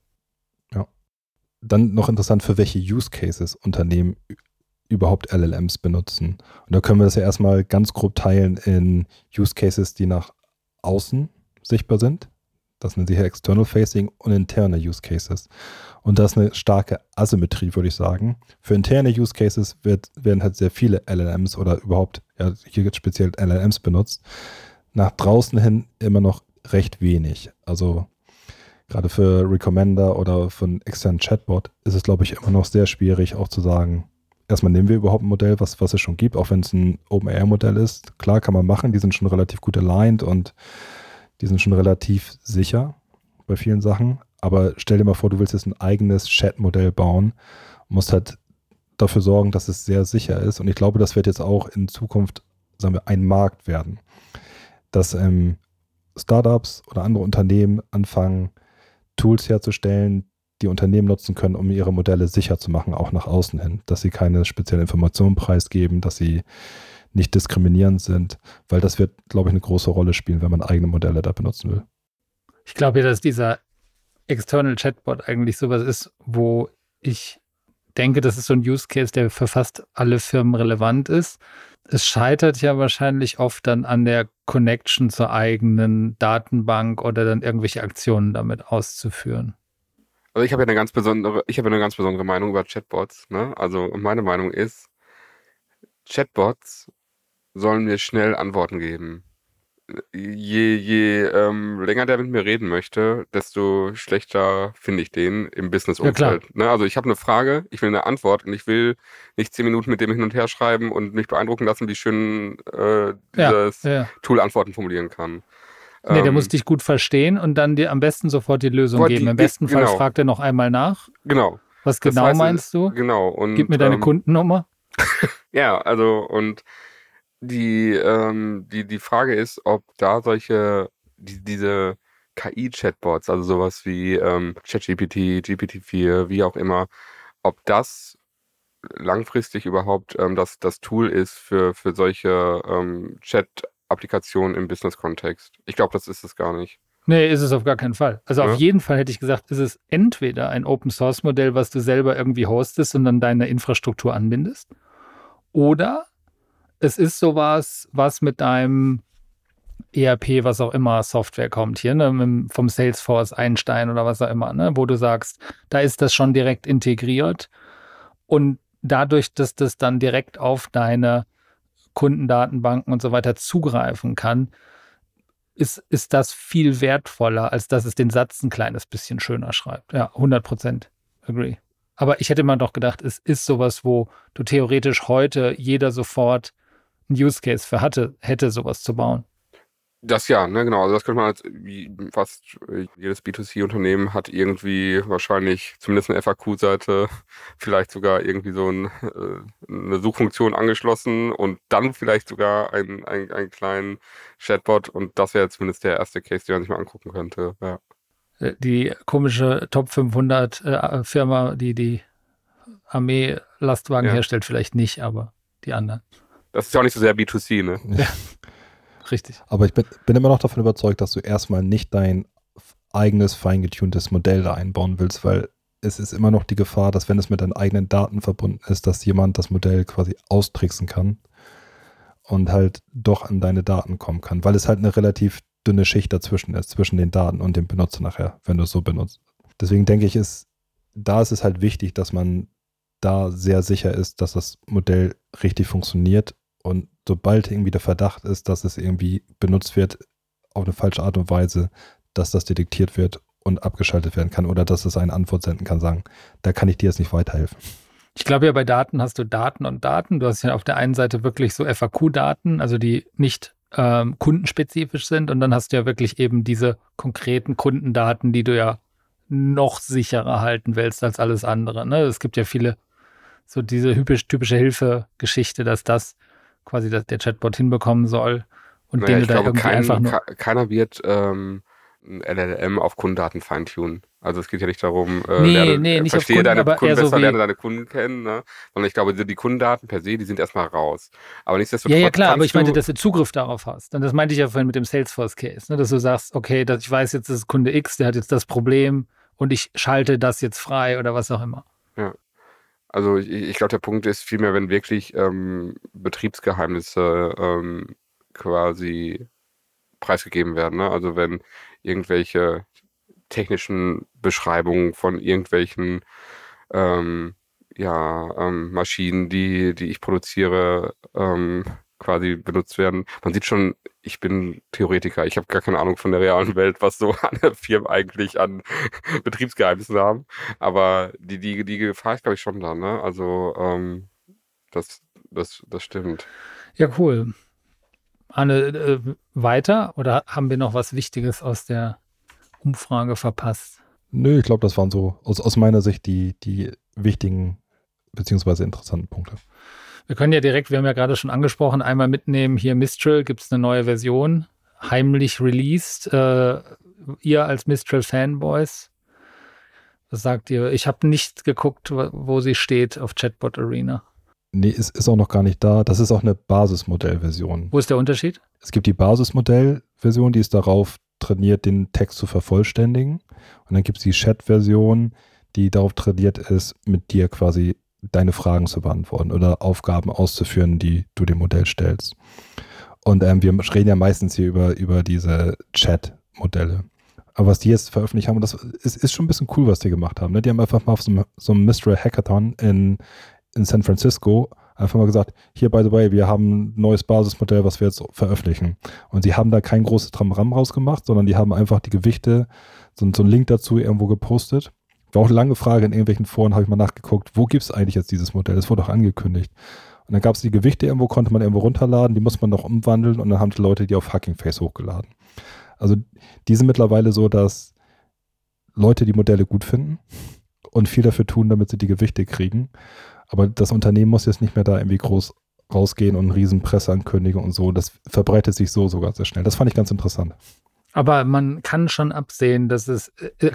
Dann noch interessant, für welche Use Cases Unternehmen überhaupt LLMs benutzen. Und da können wir das ja erstmal ganz grob teilen in Use Cases, die nach außen sichtbar sind. Das nennen sie hier External Facing und interne Use Cases. Und das ist eine starke Asymmetrie, würde ich sagen. Für interne Use Cases werden halt sehr viele LLMs oder überhaupt, ja, hier wird speziell LLMs benutzt. Nach draußen hin immer noch recht wenig. Also gerade für Recommender oder für einen externen Chatbot ist es, glaube ich, immer noch sehr schwierig auch zu sagen, erstmal nehmen wir überhaupt ein Modell, was es schon gibt, auch wenn es ein OpenAI-Modell ist. Klar, kann man machen, die sind schon relativ gut aligned und die sind schon relativ sicher bei vielen Sachen. Aber stell dir mal vor, du willst jetzt ein eigenes Chat-Modell bauen, musst halt dafür sorgen, dass es sehr sicher ist. Und ich glaube, das wird jetzt auch in Zukunft, sagen wir, ein Markt werden. Dass Startups oder andere Unternehmen anfangen, Tools herzustellen, die Unternehmen nutzen können, um ihre Modelle sicher zu machen, auch nach außen hin. Dass sie keine speziellen Informationen preisgeben, dass sie nicht diskriminierend sind, weil das wird, glaube ich, eine große Rolle spielen, wenn man eigene Modelle da benutzen will. Ich glaube ja, dass dieser External Chatbot eigentlich sowas ist, wo ich denke, das ist so ein Use Case, der für fast alle Firmen relevant ist. Es scheitert ja wahrscheinlich oft dann an der Connection zur eigenen Datenbank oder dann irgendwelche Aktionen damit auszuführen. Also ich habe ja eine ganz besondere Meinung über Chatbots, ne? Also meine Meinung ist, Chatbots sollen mir schnell Antworten geben. Je länger der mit mir reden möchte, desto schlechter finde ich den im Business-Umfeld. Ja, also ich habe eine Frage, ich will eine Antwort und ich will nicht 10 Minuten mit dem hin und her schreiben und mich beeindrucken lassen, wie schön dieses Tool Antworten formulieren kann. Nee, der muss dich gut verstehen und dann dir am besten sofort die Lösung geben. Im besten Fall fragt er noch einmal nach. Genau. Was genau das heißt, meinst du? Genau. Und, gib mir deine Kundennummer. Ja, also und die Frage ist, ob da diese KI-Chatbots, also sowas wie ChatGPT, GPT-4, wie auch immer, ob das langfristig überhaupt das Tool ist für solche Chat-Applikationen im Business-Kontext. Ich glaube, das ist es gar nicht. Nee, ist es auf gar keinen Fall. Also auf jeden Fall hätte ich gesagt, ist es entweder ein Open-Source-Modell, was du selber irgendwie hostest und dann deine Infrastruktur anbindest, oder es ist sowas, was mit deinem ERP, was auch immer, Software kommt hier, ne, vom Salesforce Einstein oder was auch immer, ne, wo du sagst, da ist das schon direkt integriert und dadurch, dass das dann direkt auf deine Kundendatenbanken und so weiter zugreifen kann, ist das viel wertvoller, als dass es den Satz ein kleines bisschen schöner schreibt. Ja, 100% agree. Aber ich hätte immer doch gedacht, es ist sowas, wo du theoretisch heute jeder sofort einen Use Case für hätte sowas zu bauen. Das ja, ne, genau. Also das könnte man fast jedes B2C-Unternehmen hat irgendwie wahrscheinlich zumindest eine FAQ-Seite, vielleicht sogar irgendwie so eine Suchfunktion angeschlossen und dann vielleicht sogar einen kleinen Chatbot und das wäre zumindest der erste Case, den man sich mal angucken könnte. Ja. Die komische Top 500 Firma, die Armee-Lastwagen herstellt, vielleicht nicht, aber die anderen. Das ist ja auch nicht so sehr B2C, ne? Ja. Richtig. Aber ich bin immer noch davon überzeugt, dass du erstmal nicht dein eigenes feingetuntes Modell da einbauen willst, weil es ist immer noch die Gefahr, dass wenn es mit deinen eigenen Daten verbunden ist, dass jemand das Modell quasi austricksen kann und halt doch an deine Daten kommen kann, weil es halt eine relativ dünne Schicht dazwischen ist, zwischen den Daten und dem Benutzer nachher, wenn du es so benutzt. Deswegen denke ich, da ist es halt wichtig, dass man da sehr sicher ist, dass das Modell richtig funktioniert und sobald irgendwie der Verdacht ist, dass es irgendwie benutzt wird auf eine falsche Art und Weise, dass das detektiert wird und abgeschaltet werden kann oder dass es eine Antwort senden kann, sagen, da kann ich dir jetzt nicht weiterhelfen. Ich glaube ja, bei Daten hast du Daten und Daten. Du hast ja auf der einen Seite wirklich so FAQ-Daten, also die nicht kundenspezifisch sind und dann hast du ja wirklich eben diese konkreten Kundendaten, die du ja noch sicherer halten willst als alles andere. Ne? Es gibt ja viele, so diese typische Hilfegeschichte, dass das quasi der Chatbot hinbekommen soll und den du da irgendwie einfach nur... Keiner wird ein LLM auf Kundendaten feintunen. Also es geht ja nicht darum, nicht verstehe auf Kunden, deine Kunden besser, so lerne deine Kunden kennen, ne? Sondern ich glaube, die Kundendaten per se, die sind erstmal raus. Aber nichtsdestotrotz ja klar, aber ich meinte, dass du Zugriff darauf hast. Und das meinte ich ja vorhin mit dem Salesforce-Case, ne? Dass du sagst, okay, ich weiß jetzt, das ist Kunde X, der hat jetzt das Problem und ich schalte das jetzt frei oder was auch immer. Ja. Also ich glaube, der Punkt ist vielmehr, wenn wirklich Betriebsgeheimnisse quasi preisgegeben werden, ne? Also wenn irgendwelche technischen Beschreibungen von irgendwelchen Maschinen, die ich produziere, quasi benutzt werden. Man sieht schon, ich bin Theoretiker, ich habe gar keine Ahnung von der realen Welt, was so alle Firmen eigentlich an Betriebsgeheimnissen haben. Aber die Gefahr ist, glaube ich, schon da, ne? Also das stimmt. Ja, cool. Arne, weiter oder haben wir noch was Wichtiges aus der Umfrage verpasst? Nö, ich glaube, das waren so aus meiner Sicht die wichtigen beziehungsweise interessanten Punkte. Wir können ja direkt, wir haben ja gerade schon angesprochen, einmal mitnehmen, hier Mistral, gibt es eine neue Version, heimlich released. Ihr als Mistral-Fanboys, was sagt ihr? Ich habe nicht geguckt, wo sie steht auf Chatbot Arena. Nee, es ist auch noch gar nicht da. Das ist auch eine Basismodellversion. Wo ist der Unterschied? Es gibt die Basismodellversion, die ist darauf trainiert, den Text zu vervollständigen. Und dann gibt es die Chat-Version, die darauf trainiert ist, mit dir quasi deine Fragen zu beantworten oder Aufgaben auszuführen, die du dem Modell stellst. Und wir reden ja meistens hier über diese Chat-Modelle. Aber was die jetzt veröffentlicht haben, das ist schon ein bisschen cool, was die gemacht haben. Ne? Die haben einfach mal auf so einem Mistral Hackathon in San Francisco einfach mal gesagt, hier, by the way, wir haben ein neues Basismodell, was wir jetzt veröffentlichen. Und sie haben da kein großes Tramram rausgemacht, sondern die haben einfach die Gewichte, so einen Link dazu irgendwo gepostet. War auch eine lange Frage in irgendwelchen Foren, habe ich mal nachgeguckt, wo gibt es eigentlich jetzt dieses Modell? Das wurde doch angekündigt. Und dann gab es die Gewichte irgendwo, konnte man irgendwo runterladen, die muss man noch umwandeln und dann haben die Leute die auf Hugging Face hochgeladen. Also die sind mittlerweile so, dass Leute die Modelle gut finden und viel dafür tun, damit sie die Gewichte kriegen. Aber das Unternehmen muss jetzt nicht mehr da irgendwie groß rausgehen und eine riesen Presseankündigung und so. Das verbreitet sich so sogar sehr schnell. Das fand ich ganz interessant. Aber man kann schon absehen, ob es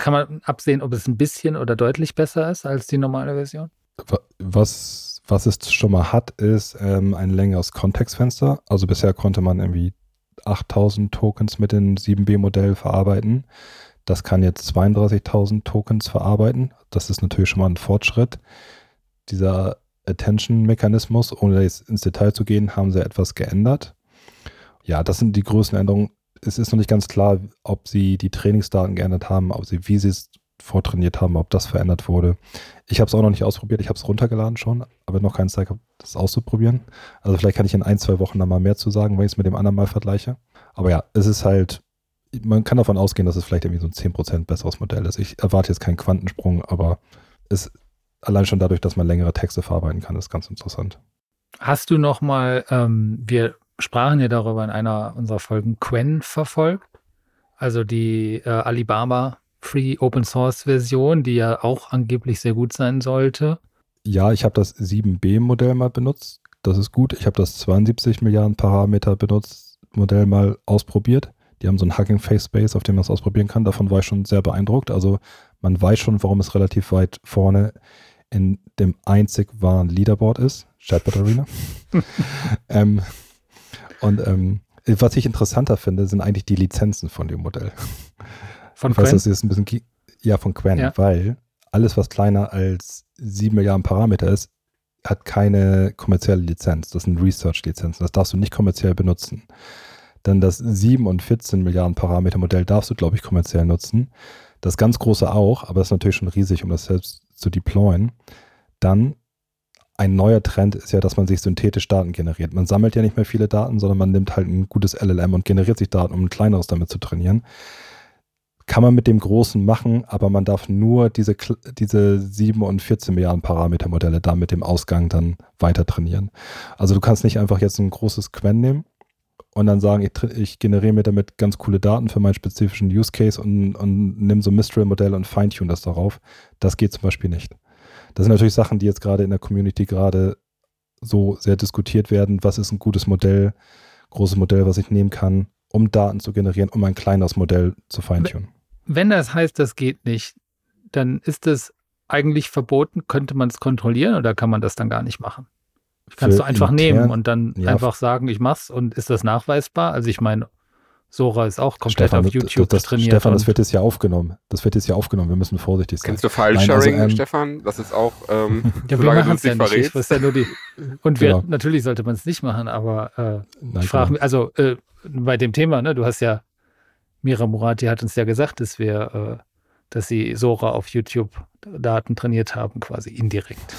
ein bisschen oder deutlich besser ist als die normale Version? Was es schon mal hat, ist ein längeres Kontextfenster. Also bisher konnte man irgendwie 8000 Tokens mit dem 7B-Modell verarbeiten. Das kann jetzt 32.000 Tokens verarbeiten. Das ist natürlich schon mal ein Fortschritt. Dieser Attention-Mechanismus, ohne jetzt ins Detail zu gehen, haben sie etwas geändert. Ja, das sind die größten Änderungen. Es ist noch nicht ganz klar, ob sie die Trainingsdaten geändert haben, wie sie es vortrainiert haben, ob das verändert wurde. Ich habe es auch noch nicht ausprobiert. Ich habe es runtergeladen schon, aber noch keine Zeit gehabt, das auszuprobieren. Also vielleicht kann ich in 1-2 Wochen da mal mehr zu sagen, wenn ich es mit dem anderen mal vergleiche. Aber ja, es ist halt, man kann davon ausgehen, dass es vielleicht irgendwie so ein 10% besseres Modell ist. Ich erwarte jetzt keinen Quantensprung, aber es allein schon dadurch, dass man längere Texte verarbeiten kann, ist ganz interessant. Hast du noch mal, wir sprachen ja darüber in einer unserer Folgen, Qwen verfolgt? Also die Alibaba Free Open Source Version, die ja auch angeblich sehr gut sein sollte. Ja, ich habe das 7B-Modell mal benutzt. Das ist gut. Ich habe das 72 Milliarden Parameter benutzt Modell mal ausprobiert. Die haben so einen Hugging Face Space, auf dem man es ausprobieren kann. Davon war ich schon sehr beeindruckt. Also man weiß schon, warum es relativ weit vorne in dem einzig wahren Leaderboard ist. Chatbot Arena. Was ich interessanter finde, sind eigentlich die Lizenzen von dem Modell. Von Qwen? Das ist ein bisschen, ja, von Qwen, ja. Weil alles, was kleiner als 7 Milliarden Parameter ist, hat keine kommerzielle Lizenz. Das sind Research-Lizenzen. Das darfst du nicht kommerziell benutzen. Dann das 7 und 14 Milliarden Parameter Modell darfst du, glaube ich, kommerziell nutzen. Das ganz große auch, aber das ist natürlich schon riesig, um das selbst zu deployen. Dann ein neuer Trend ist ja, dass man sich synthetisch Daten generiert. Man sammelt ja nicht mehr viele Daten, sondern man nimmt halt ein gutes LLM und generiert sich Daten, um ein kleineres damit zu trainieren. Kann man mit dem Großen machen, aber man darf nur diese 7 und 14 Milliarden Parameter Modelle da mit dem Ausgang dann weiter trainieren. Also du kannst nicht einfach jetzt ein großes Qwen nehmen und dann sagen, ich generiere mir damit ganz coole Daten für meinen spezifischen Use Case und nimm so ein Mistral-Modell und feintune das darauf. Das geht zum Beispiel nicht. Das sind natürlich Sachen, die jetzt gerade in der Community gerade so sehr diskutiert werden. Was ist ein gutes Modell, großes Modell, was ich nehmen kann, um Daten zu generieren, um ein kleineres Modell zu feintunen? Wenn das heißt, das geht nicht, dann ist es eigentlich verboten. Könnte man es kontrollieren oder kann man das dann gar nicht machen? Kannst du einfach nehmen und dann einfach sagen, ich mach's, und ist das nachweisbar? Also ich meine, Sora ist auch komplett auf YouTube trainiert. Stefan, das wird jetzt ja aufgenommen. Wir müssen vorsichtig sein. Kennst du File-Sharing, Stefan? Das ist auch, ja, wir machen es ja nicht. Ich weiß ja nur und genau. Natürlich sollte man es nicht machen, aber ich frage mich, also bei dem Thema, ne, du hast ja, Mira Murati hat uns ja gesagt, dass sie Sora auf YouTube Daten trainiert haben, quasi indirekt.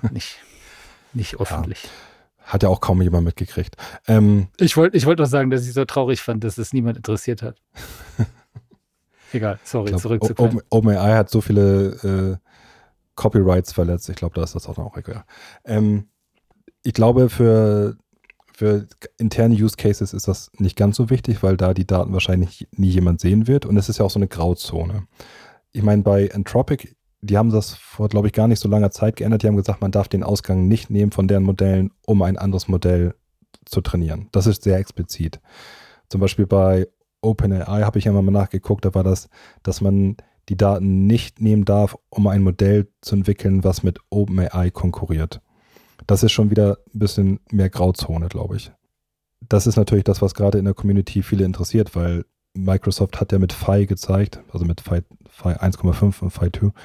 nicht öffentlich. Ja. Hat ja auch kaum jemand mitgekriegt. Ich wollte noch sagen, dass ich so traurig fand, dass es niemand interessiert hat. Egal, sorry, zurück zu Qwen. OpenAI hat so viele Copyrights verletzt. Ich glaube, da ist das auch noch egal. Ich glaube, für interne Use Cases ist das nicht ganz so wichtig, weil da die Daten wahrscheinlich nie jemand sehen wird. Und es ist ja auch so eine Grauzone. Ich meine, bei Anthropic, die haben das vor, glaube ich, gar nicht so langer Zeit geändert. Die haben gesagt, man darf den Ausgang nicht nehmen von deren Modellen, um ein anderes Modell zu trainieren. Das ist sehr explizit. Zum Beispiel bei OpenAI habe ich ja mal nachgeguckt, da war das, dass man die Daten nicht nehmen darf, um ein Modell zu entwickeln, was mit OpenAI konkurriert. Das ist schon wieder ein bisschen mehr Grauzone, glaube ich. Das ist natürlich das, was gerade in der Community viele interessiert, weil Microsoft hat ja mit Phi gezeigt, also mit Phi 1,5 und Phi 2,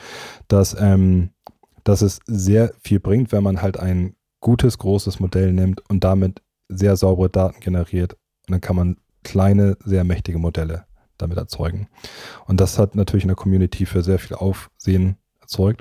dass es sehr viel bringt, wenn man halt ein gutes, großes Modell nimmt und damit sehr saubere Daten generiert. Und dann kann man kleine, sehr mächtige Modelle damit erzeugen. Und das hat natürlich in der Community für sehr viel Aufsehen erzeugt.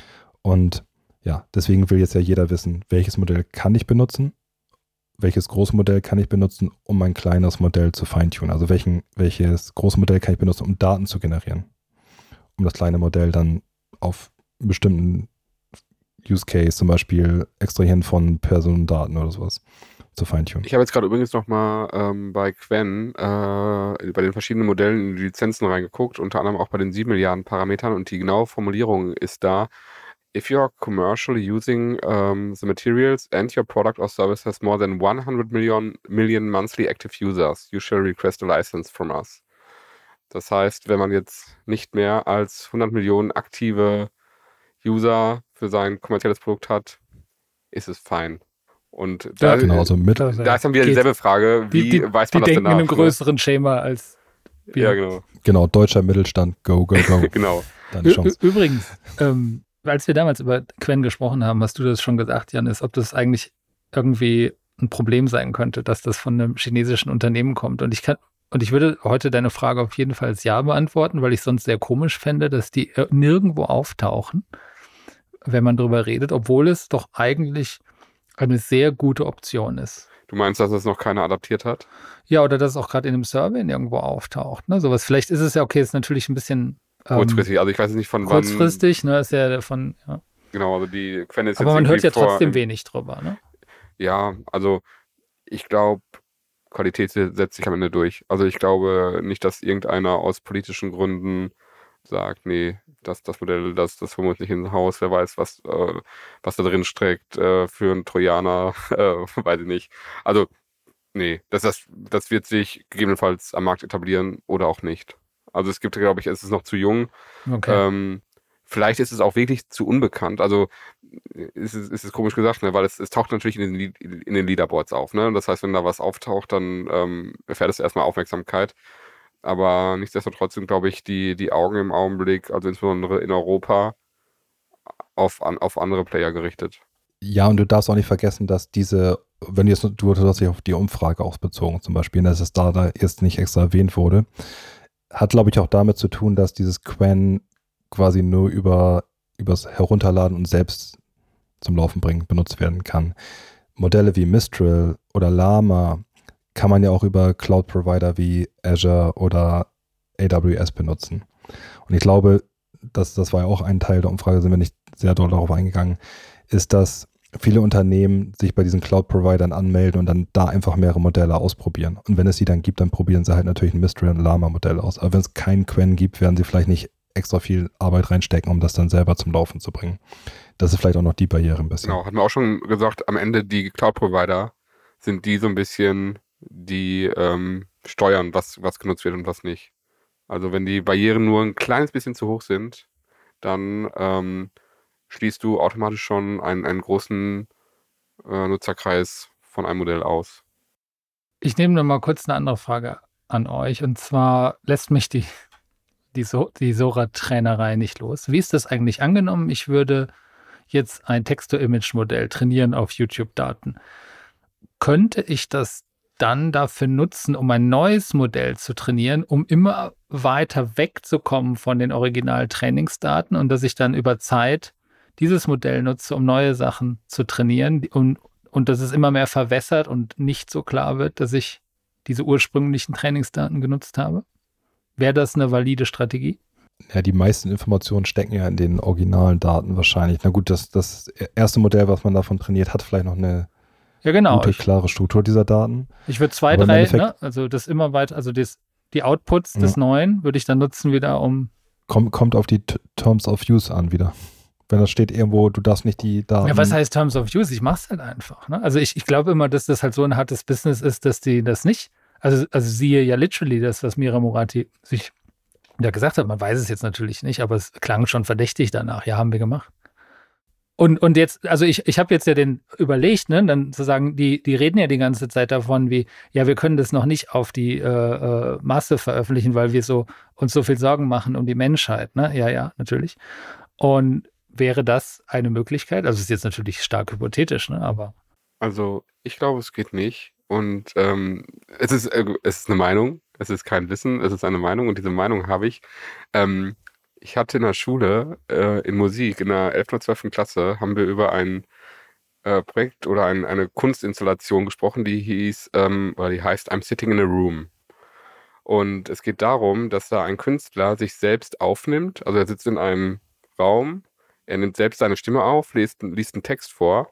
Und ja, deswegen will jetzt ja jeder wissen, welches Modell kann ich benutzen, welches große Modell kann ich benutzen, um ein kleineres Modell zu feintunen. Also welches große Modell kann ich benutzen, um Daten zu generieren, um das kleine Modell dann auf einen bestimmten Use Case, zum Beispiel Extrahieren von Personendaten oder sowas, zu feintunen. Ich habe jetzt gerade übrigens nochmal bei Qwen bei den verschiedenen Modellen in die Lizenzen reingeguckt, unter anderem auch bei den 7 Milliarden Parametern, und die genaue Formulierung ist da: If you are commercially using the materials and your product or service has more than 100 million monthly active users, you shall request a license from us. Das heißt, wenn man jetzt nicht mehr als 100 Millionen aktive User für sein kommerzielles Produkt hat, ist es fein. Und da, genau, also da ist dann wieder dieselbe Frage, wie weiß man das denn nach? Die denken in einem größeren Schema als wir. Ja, genau. Genau, deutscher Mittelstand, go, go, go. Genau. Übrigens, als wir damals über Qwen gesprochen haben, hast du das schon gesagt, Janis, ob das eigentlich irgendwie ein Problem sein könnte, dass das von einem chinesischen Unternehmen kommt. Und ich würde heute deine Frage auf jeden Fall als Ja beantworten, weil ich sonst sehr komisch fände, dass die nirgendwo auftauchen, wenn man drüber redet, obwohl es doch eigentlich eine sehr gute Option ist. Du meinst, dass es noch keiner adaptiert hat? Ja, oder dass es auch gerade in einem Survey nirgendwo auftaucht. Ne? Sowas. Vielleicht ist es ja okay, ist natürlich ein bisschen kurzfristig, also ich weiß nicht von wann. Kurzfristig, ne, ist ja davon, ja. Genau, also die Qwen ist aber man hört ja trotzdem wenig drüber, ne? Ja, also ich glaube, Qualität setzt sich am Ende durch. Also ich glaube nicht, dass irgendeiner aus politischen Gründen sagt, nee, das Modell, das holen wir uns nicht ins Haus, wer weiß, was da drin steckt für einen Trojaner, weiß ich nicht. Also, nee, das wird sich gegebenenfalls am Markt etablieren oder auch nicht. Also es gibt, glaube ich, es ist noch zu jung. Okay. Vielleicht ist es auch wirklich zu unbekannt. Also ist es komisch gesagt, ne? Weil es taucht natürlich in den Leaderboards auf. Ne? Das heißt, wenn da was auftaucht, dann erfährt es erstmal Aufmerksamkeit. Aber nichtsdestotrotz sind, glaube ich, die Augen im Augenblick, also insbesondere in Europa, auf andere Player gerichtet. Ja, und du darfst auch nicht vergessen, dass wenn du hast dich auf die Umfrage auch bezogen, zum Beispiel, dass es da jetzt nicht extra erwähnt wurde, hat, glaube ich, auch damit zu tun, dass dieses Qwen quasi nur übers Herunterladen und selbst zum Laufen bringen benutzt werden kann. Modelle wie Mistral oder Llama kann man ja auch über Cloud-Provider wie Azure oder AWS benutzen. Und ich glaube, das war ja auch ein Teil der Umfrage, sind wir nicht sehr doll darauf eingegangen, ist, dass viele Unternehmen sich bei diesen Cloud-Providern anmelden und dann da einfach mehrere Modelle ausprobieren. Und wenn es sie dann gibt, dann probieren sie halt natürlich ein Mistral und Llama-Modell aus. Aber wenn es kein Qwen gibt, werden sie vielleicht nicht extra viel Arbeit reinstecken, um das dann selber zum Laufen zu bringen. Das ist vielleicht auch noch die Barriere ein bisschen. Genau, hat man auch schon gesagt, am Ende die Cloud-Provider sind die so ein bisschen, die steuern, was genutzt wird und was nicht. Also wenn die Barrieren nur ein kleines bisschen zu hoch sind, dann schließt du automatisch schon einen großen Nutzerkreis von einem Modell aus. Ich nehme noch mal kurz eine andere Frage an euch, und zwar lässt mich die Sora-Trainerei nicht los. Wie ist das eigentlich angenommen? Ich würde jetzt ein Text-to-Image-Modell trainieren auf YouTube-Daten. Könnte ich das dann dafür nutzen, um ein neues Modell zu trainieren, um immer weiter wegzukommen von den Original-Trainingsdaten, und dass ich dann über Zeit dieses Modell nutze, um neue Sachen zu trainieren, und dass es immer mehr verwässert und nicht so klar wird, dass ich diese ursprünglichen Trainingsdaten genutzt habe? Wäre das eine valide Strategie? Ja, die meisten Informationen stecken ja in den originalen Daten wahrscheinlich. Na gut, das erste Modell, was man davon trainiert, hat vielleicht noch eine gute, klare Struktur dieser Daten. Ich würde 2, 3, also das immer weiter, also die Outputs des Neuen würde ich dann nutzen wieder, um... Kommt auf die Terms of Use an wieder. Wenn das steht irgendwo, du darfst nicht die Daten... Ja, was heißt Terms of Use? Ich mach's halt einfach. Ne? Also ich glaube immer, dass das halt so ein hartes Business ist, dass die das nicht... Also siehe ja literally das, was Mira Murati sich da gesagt hat. Man weiß es jetzt natürlich nicht, aber es klang schon verdächtig danach. Ja, haben wir gemacht. Und jetzt, also ich habe jetzt ja überlegt, ne, dann zu sagen, die reden ja die ganze Zeit davon, wie, ja, wir können das noch nicht auf die Masse veröffentlichen, weil wir uns so viel Sorgen machen um die Menschheit. Ne? Ja, natürlich. Und wäre das eine Möglichkeit? Also es ist jetzt natürlich stark hypothetisch, ne, aber... Also ich glaube, es geht nicht. Und es ist eine Meinung, es ist kein Wissen, es ist eine Meinung, und diese Meinung habe ich. Ich hatte in der Schule, in Musik, in der 11. und 12. Klasse, haben wir über ein Projekt oder eine Kunstinstallation gesprochen, die heißt I'm Sitting in a Room. Und es geht darum, dass da ein Künstler sich selbst aufnimmt, also er sitzt in einem Raum, er nimmt selbst seine Stimme auf, liest einen Text vor.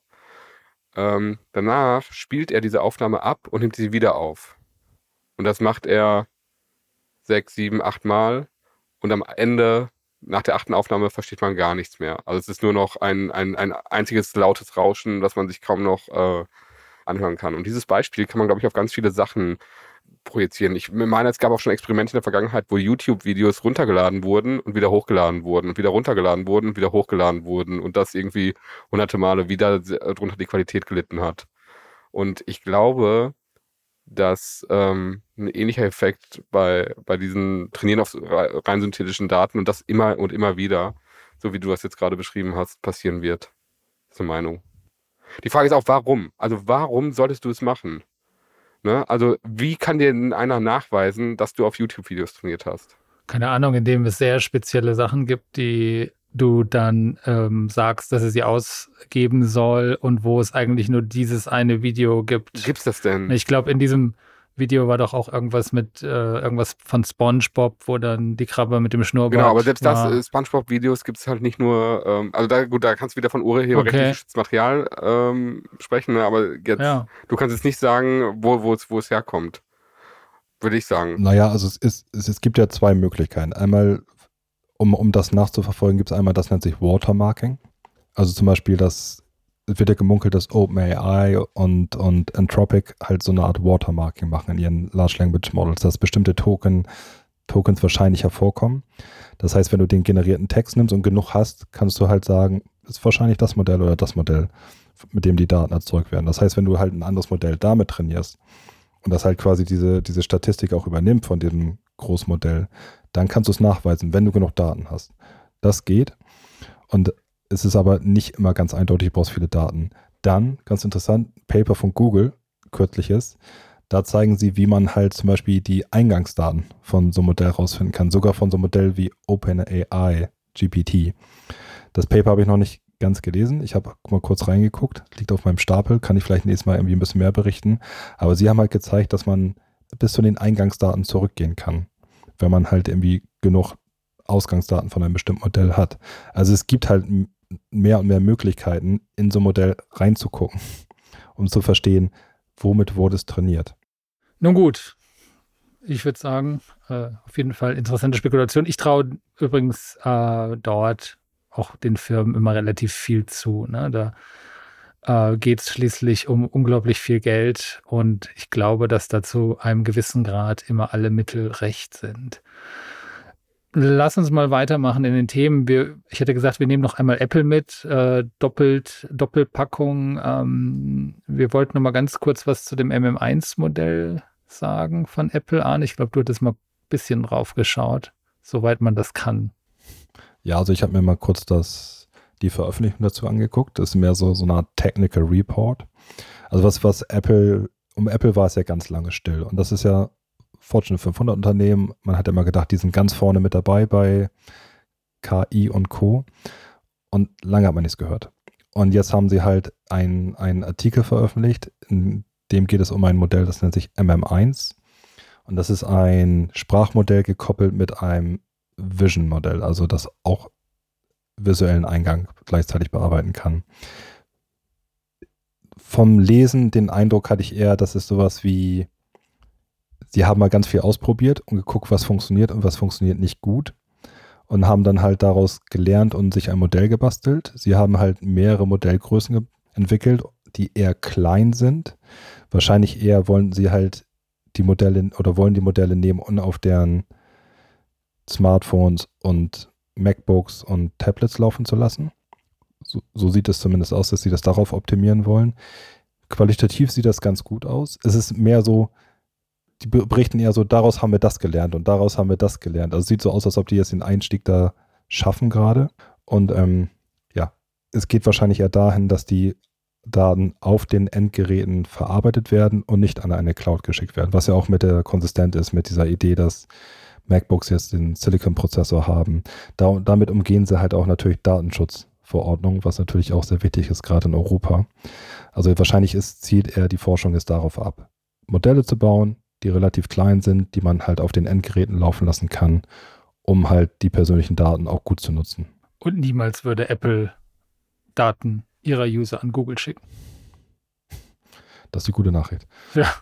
Danach spielt er diese Aufnahme ab und nimmt sie wieder auf. Und das macht er 6, 7, 8 Mal. Und am Ende, nach der 8. Aufnahme, versteht man gar nichts mehr. Also es ist nur noch ein einziges lautes Rauschen, das man sich kaum noch anhören kann. Und dieses Beispiel kann man, glaube ich, auf ganz viele Sachen projizieren. Ich meine, es gab auch schon Experimente in der Vergangenheit, wo YouTube-Videos runtergeladen wurden und wieder hochgeladen wurden und wieder runtergeladen wurden und wieder hochgeladen wurden und das irgendwie hunderte Male wieder drunter die Qualität gelitten hat. Und ich glaube, dass ein ähnlicher Effekt bei diesen Trainieren auf rein synthetischen Daten und das immer und immer wieder, so wie du das jetzt gerade beschrieben hast, passieren wird. Das ist eine Meinung. Die Frage ist auch, warum? Also warum solltest du es machen? Ne? Also wie kann dir einer nachweisen, dass du auf YouTube-Videos trainiert hast? Keine Ahnung, indem es sehr spezielle Sachen gibt, die du dann sagst, dass es sie ausgeben soll und wo es eigentlich nur dieses eine Video gibt. Gibt's das denn? Ich glaube, in diesem Video war doch auch irgendwas mit irgendwas von SpongeBob, wo dann die Krabbe mit dem Schnurrbart... Genau, aber selbst das, SpongeBob-Videos gibt es halt nicht nur, also da kannst du wieder von urheberrechtlich geschütztes Material sprechen, ne? Aber jetzt, du kannst jetzt nicht sagen, wo es herkommt, würde ich sagen. Naja, also es gibt ja 2 Möglichkeiten. Einmal, um das nachzuverfolgen, gibt es einmal, das nennt sich Watermarking. Also zum Beispiel, es wird ja gemunkelt, dass OpenAI und Anthropic halt so eine Art Watermarking machen in ihren Large Language Models, dass bestimmte Tokens wahrscheinlicher vorkommen. Das heißt, wenn du den generierten Text nimmst und genug hast, kannst du halt sagen, ist wahrscheinlich das Modell oder das Modell, mit dem die Daten erzeugt werden. Das heißt, wenn du halt ein anderes Modell damit trainierst und das halt quasi diese Statistik auch übernimmt von diesem Großmodell, dann kannst du es nachweisen, wenn du genug Daten hast. Das geht. Und Es ist aber nicht immer ganz eindeutig, du brauchst viele Daten. Dann, ganz interessant, Paper von Google, kürzliches, da zeigen sie, wie man halt zum Beispiel die Eingangsdaten von so einem Modell rausfinden kann, sogar von so einem Modell wie OpenAI, GPT. Das Paper habe ich noch nicht ganz gelesen. Ich habe mal kurz reingeguckt, liegt auf meinem Stapel, kann ich vielleicht nächstes Mal irgendwie ein bisschen mehr berichten. Aber sie haben halt gezeigt, dass man bis zu den Eingangsdaten zurückgehen kann, wenn man halt irgendwie genug Ausgangsdaten von einem bestimmten Modell hat. Also es gibt halt mehr und mehr Möglichkeiten, in so ein Modell reinzugucken, um zu verstehen, womit wurde es trainiert. Nun gut, ich würde sagen, auf jeden Fall interessante Spekulation. Ich traue übrigens dort auch den Firmen immer relativ viel zu. Ne? Da geht es schließlich um unglaublich viel Geld und ich glaube, dass da zu einem gewissen Grad immer alle Mittel recht sind. Lass uns mal weitermachen in den Themen. Ich hätte gesagt, wir nehmen noch einmal Apple mit, Doppelpackung. Wir wollten noch mal ganz kurz was zu dem MM1-Modell sagen von Apple an. Ich glaube, du hattest mal ein bisschen drauf geschaut, soweit man das kann. Ja, also ich habe mir mal kurz die Veröffentlichung dazu angeguckt. Das ist mehr so eine Art Technical Report. Also was Apple, um Apple war es ja ganz lange still. Und das ist ja Fortune 500 Unternehmen. Man hat ja immer gedacht, die sind ganz vorne mit dabei bei KI und Co. Und lange hat man nichts gehört. Und jetzt haben sie halt einen Artikel veröffentlicht, in dem geht es um ein Modell, das nennt sich MM1. Und das ist ein Sprachmodell gekoppelt mit einem Vision-Modell, also das auch visuellen Eingang gleichzeitig bearbeiten kann. Vom Lesen, den Eindruck hatte ich eher, das ist sowas wie, sie haben mal ganz viel ausprobiert und geguckt, was funktioniert und was funktioniert nicht gut und haben dann halt daraus gelernt und sich ein Modell gebastelt. Sie haben halt mehrere Modellgrößen entwickelt, die eher klein sind. Wahrscheinlich eher wollen sie halt die Modelle oder wollen die Modelle nehmen und auf deren Smartphones und MacBooks und Tablets laufen zu lassen. So sieht es zumindest aus, dass sie das darauf optimieren wollen. Qualitativ sieht das ganz gut aus. Es ist mehr so, die berichten eher so, daraus haben wir das gelernt und daraus haben wir das gelernt. Also es sieht so aus, als ob die jetzt den Einstieg da schaffen gerade. Und es geht wahrscheinlich eher dahin, dass die Daten auf den Endgeräten verarbeitet werden und nicht an eine Cloud geschickt werden, was ja auch konsistent ist mit dieser Idee, dass MacBooks jetzt den Silicon-Prozessor haben. Damit umgehen sie halt auch natürlich Datenschutzverordnungen, was natürlich auch sehr wichtig ist, gerade in Europa. Also wahrscheinlich zielt eher die Forschung jetzt darauf ab, Modelle zu bauen, die relativ klein sind, die man halt auf den Endgeräten laufen lassen kann, um halt die persönlichen Daten auch gut zu nutzen. Und niemals würde Apple Daten ihrer User an Google schicken. Das ist die gute Nachricht. Ja.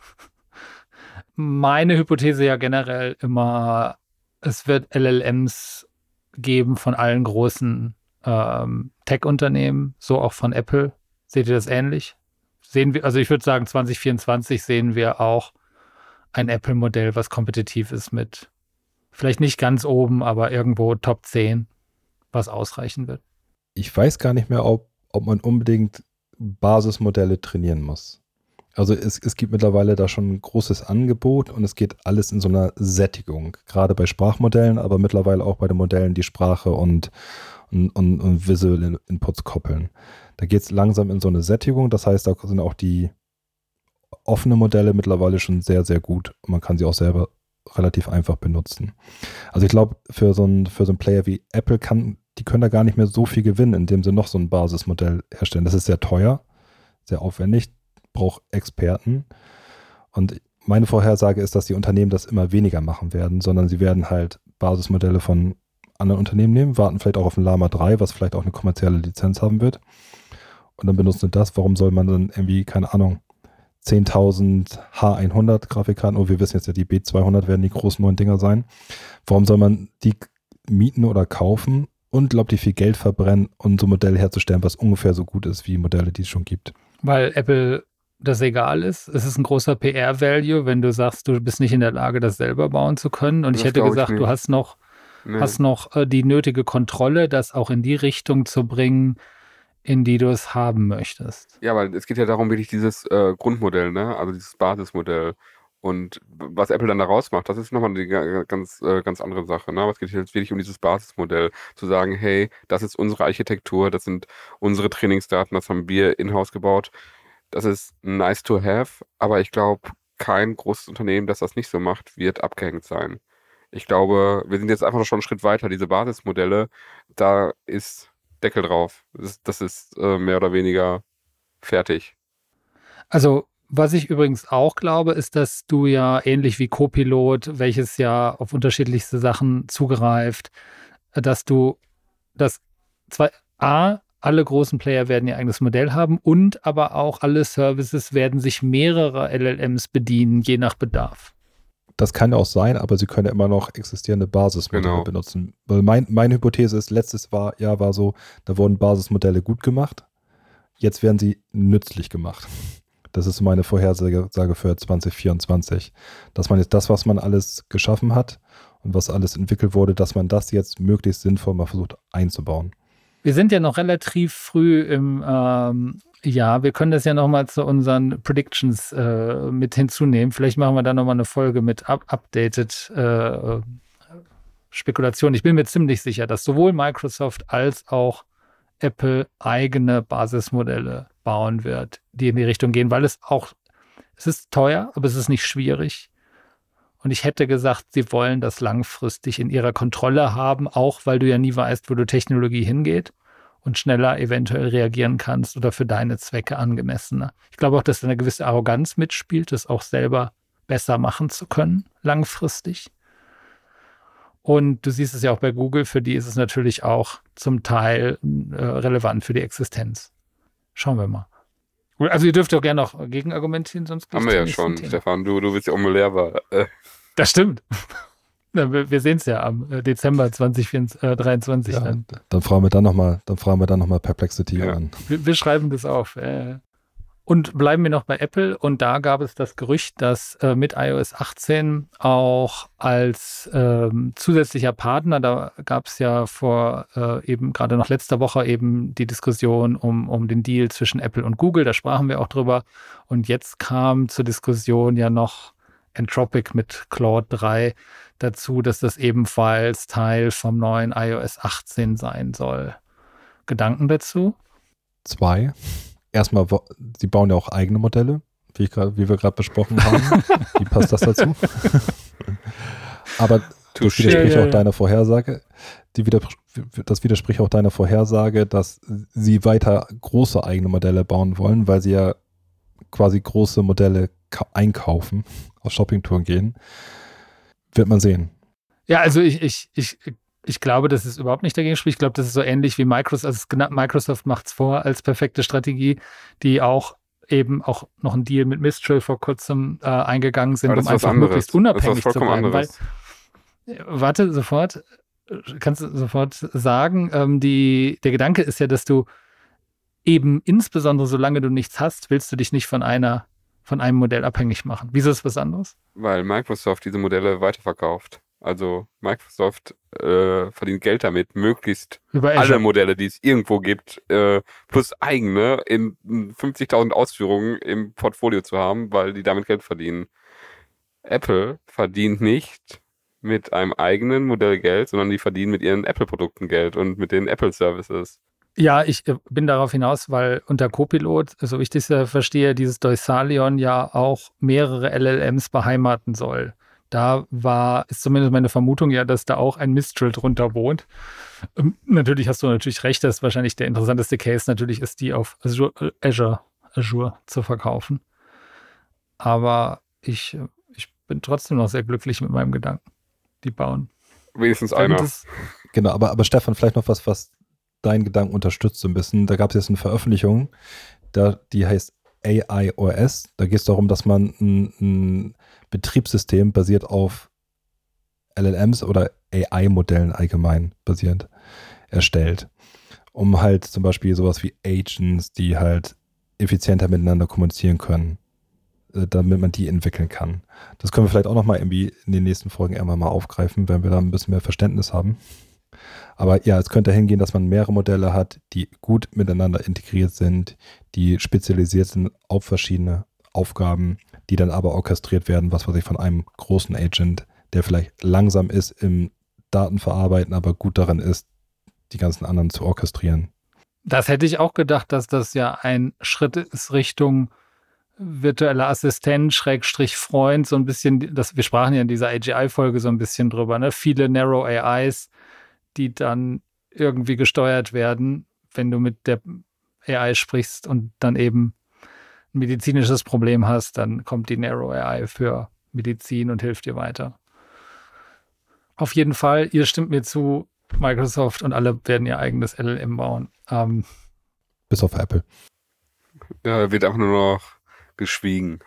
Meine Hypothese ja generell immer, es wird LLMs geben von allen großen Tech-Unternehmen, so auch von Apple. Seht ihr das ähnlich? Also ich würde sagen, 2024 sehen wir auch ein Apple-Modell, was kompetitiv ist mit vielleicht nicht ganz oben, aber irgendwo Top 10, was ausreichen wird. Ich weiß gar nicht mehr, ob man unbedingt Basismodelle trainieren muss. Also es gibt mittlerweile da schon ein großes Angebot und es geht alles in so einer Sättigung, gerade bei Sprachmodellen, aber mittlerweile auch bei den Modellen, die Sprache und visuelle Inputs koppeln. Da geht es langsam in so eine Sättigung, das heißt, da sind auch die offenen Modelle mittlerweile schon sehr, sehr gut und man kann sie auch selber relativ einfach benutzen. Also ich glaube, für so einen Player wie Apple die können da gar nicht mehr so viel gewinnen, indem sie noch so ein Basismodell herstellen. Das ist sehr teuer, sehr aufwendig, braucht Experten. Und meine Vorhersage ist, dass die Unternehmen das immer weniger machen werden, sondern sie werden halt Basismodelle von anderen Unternehmen nehmen, warten vielleicht auch auf ein Llama 3, was vielleicht auch eine kommerzielle Lizenz haben wird. Und dann benutzen sie das. Warum soll man dann irgendwie, keine Ahnung, 10.000 H100 Grafikkarten, wir wissen jetzt ja, die B200 werden die großen neuen Dinger sein. Warum soll man die mieten oder kaufen? Unglaublich viel Geld verbrennen, um so ein Modell herzustellen, was ungefähr so gut ist wie Modelle, die es schon gibt. Weil Apple das egal ist. Es ist ein großer PR-Value, wenn du sagst, du bist nicht in der Lage, das selber bauen zu können. Und ich hätte gesagt, du hast noch die nötige Kontrolle, das auch in die Richtung zu bringen, in die du es haben möchtest. Ja, weil es geht ja darum, wirklich dieses Grundmodell, ne? Also dieses Basismodell. Und was Apple dann daraus macht, das ist nochmal eine ganz andere Sache. Ne? Aber es geht jetzt wirklich um dieses Basismodell, zu sagen, hey, das ist unsere Architektur, das sind unsere Trainingsdaten, das haben wir in-house gebaut. Das ist nice to have, aber ich glaube, kein großes Unternehmen, das das nicht so macht, wird abgehängt sein. Ich glaube, wir sind jetzt einfach schon einen Schritt weiter. Diese Basismodelle, da ist Deckel drauf. Das ist mehr oder weniger fertig. Also, was ich übrigens auch glaube, ist, dass du ja ähnlich wie Copilot, welches ja auf unterschiedlichste Sachen zugreift, dass alle großen Player werden ihr eigenes Modell haben und aber auch alle Services werden sich mehrerer LLMs bedienen, je nach Bedarf. Das kann ja auch sein, aber sie können ja immer noch existierende Basismodelle benutzen. Weil meine Hypothese ist, letztes Jahr war so, da wurden Basismodelle gut gemacht, jetzt werden sie nützlich gemacht. Das ist meine Vorhersage für 2024. Dass man jetzt das, was man alles geschaffen hat und was alles entwickelt wurde, dass man das jetzt möglichst sinnvoll mal versucht einzubauen. Wir sind ja noch relativ früh im Jahr. Wir können das ja nochmal zu unseren Predictions mit hinzunehmen. Vielleicht machen wir da nochmal eine Folge mit updated Spekulation. Ich bin mir ziemlich sicher, dass sowohl Microsoft als auch Apple eigene Basismodelle bauen wird, die in die Richtung gehen, weil es ist teuer, aber es ist nicht schwierig. Und ich hätte gesagt, sie wollen das langfristig in ihrer Kontrolle haben, auch weil du ja nie weißt, wo die Technologie hingeht und schneller eventuell reagieren kannst oder für deine Zwecke angemessener. Ich glaube auch, dass eine gewisse Arroganz mitspielt, das auch selber besser machen zu können, langfristig. Und du siehst es ja auch bei Google, für die ist es natürlich auch zum Teil relevant für die Existenz. Schauen wir mal. Also ihr dürft auch gerne noch gegenargumentieren, sonst haben wir ja schon, Thema. Stefan, du bist ja unbelehrbar. Das stimmt. Wir sehen es ja am Dezember 2023 ja, dann. Dann fragen wir dann nochmal Perplexity an. Wir schreiben das auf. Und bleiben wir noch bei Apple. Und da gab es das Gerücht, dass mit iOS 18 auch als zusätzlicher Partner, da gab es ja vor eben gerade noch letzter Woche eben die Diskussion um den Deal zwischen Apple und Google. Da sprachen wir auch drüber. Und jetzt kam zur Diskussion ja noch Anthropic mit Claude 3 dazu, dass das ebenfalls Teil vom neuen iOS 18 sein soll. Gedanken dazu? 2. Erstmal, sie bauen ja auch eigene Modelle, wie wir gerade besprochen haben. Wie passt das dazu? Aber das widerspricht auch deiner Vorhersage. Das widerspricht auch deiner Vorhersage, dass sie weiter große eigene Modelle bauen wollen, weil sie ja quasi große Modelle einkaufen, auf Shoppingtouren gehen. Wird man sehen. Ja, also ich glaube, dass es überhaupt nicht dagegen spricht. Ich glaube, das ist so ähnlich wie Microsoft. Also Microsoft macht es vor als perfekte Strategie, die auch eben auch noch einen Deal mit Mistral vor kurzem eingegangen sind, um einfach möglichst unabhängig zu bleiben. Weil, warte, kannst du sofort sagen, der Gedanke ist ja, dass du eben insbesondere solange du nichts hast, willst du dich nicht von einem Modell abhängig machen. Wieso ist was anderes? Weil Microsoft diese Modelle weiterverkauft. Also Microsoft verdient Geld damit, möglichst alle Modelle, die es irgendwo gibt, plus eigene in 50.000 Ausführungen im Portfolio zu haben, weil die damit Geld verdienen. Apple verdient nicht mit einem eigenen Modell Geld, sondern die verdienen mit ihren Apple-Produkten Geld und mit den Apple-Services. Ja, ich bin darauf hinaus, weil unter Copilot, so wie ich das verstehe, dieses Deusalion ja auch mehrere LLMs beheimaten soll. Da ist zumindest meine Vermutung ja, dass da auch ein Mistral drunter wohnt. Natürlich hast du recht, dass wahrscheinlich der interessanteste Case natürlich ist, die auf Azure zu verkaufen. Aber ich bin trotzdem noch sehr glücklich mit meinem Gedanken. Die bauen. Wenigstens einer. Genau, aber Stefan, vielleicht noch was deinen Gedanken unterstützt so ein bisschen. Da gab es jetzt eine Veröffentlichung, die heißt AIOS. Da geht es darum, dass man ein Betriebssystem basiert auf LLMs oder AI-Modellen allgemein basierend erstellt, um halt zum Beispiel sowas wie Agents, die halt effizienter miteinander kommunizieren können, damit man die entwickeln kann. Das können wir vielleicht auch nochmal irgendwie in den nächsten Folgen irgendwann mal aufgreifen, wenn wir da ein bisschen mehr Verständnis haben. Aber ja, es könnte hingehen, dass man mehrere Modelle hat, die gut miteinander integriert sind, die spezialisiert sind auf verschiedene Aufgaben, die dann aber orchestriert werden, was weiß ich, von einem großen Agent, der vielleicht langsam ist im Datenverarbeiten, aber gut darin ist, die ganzen anderen zu orchestrieren. Das hätte ich auch gedacht, dass das ja ein Schritt ist Richtung virtueller Assistent, Freund, so ein bisschen, wir sprachen ja in dieser AGI-Folge so ein bisschen drüber, ne? Viele Narrow AIs, die dann irgendwie gesteuert werden, wenn du mit der AI sprichst und dann eben ein medizinisches Problem hast, dann kommt die Narrow AI für Medizin und hilft dir weiter. Auf jeden Fall, ihr stimmt mir zu, Microsoft und alle werden ihr eigenes LLM bauen. Bis auf Apple. Ja, da wird auch nur noch geschwiegen.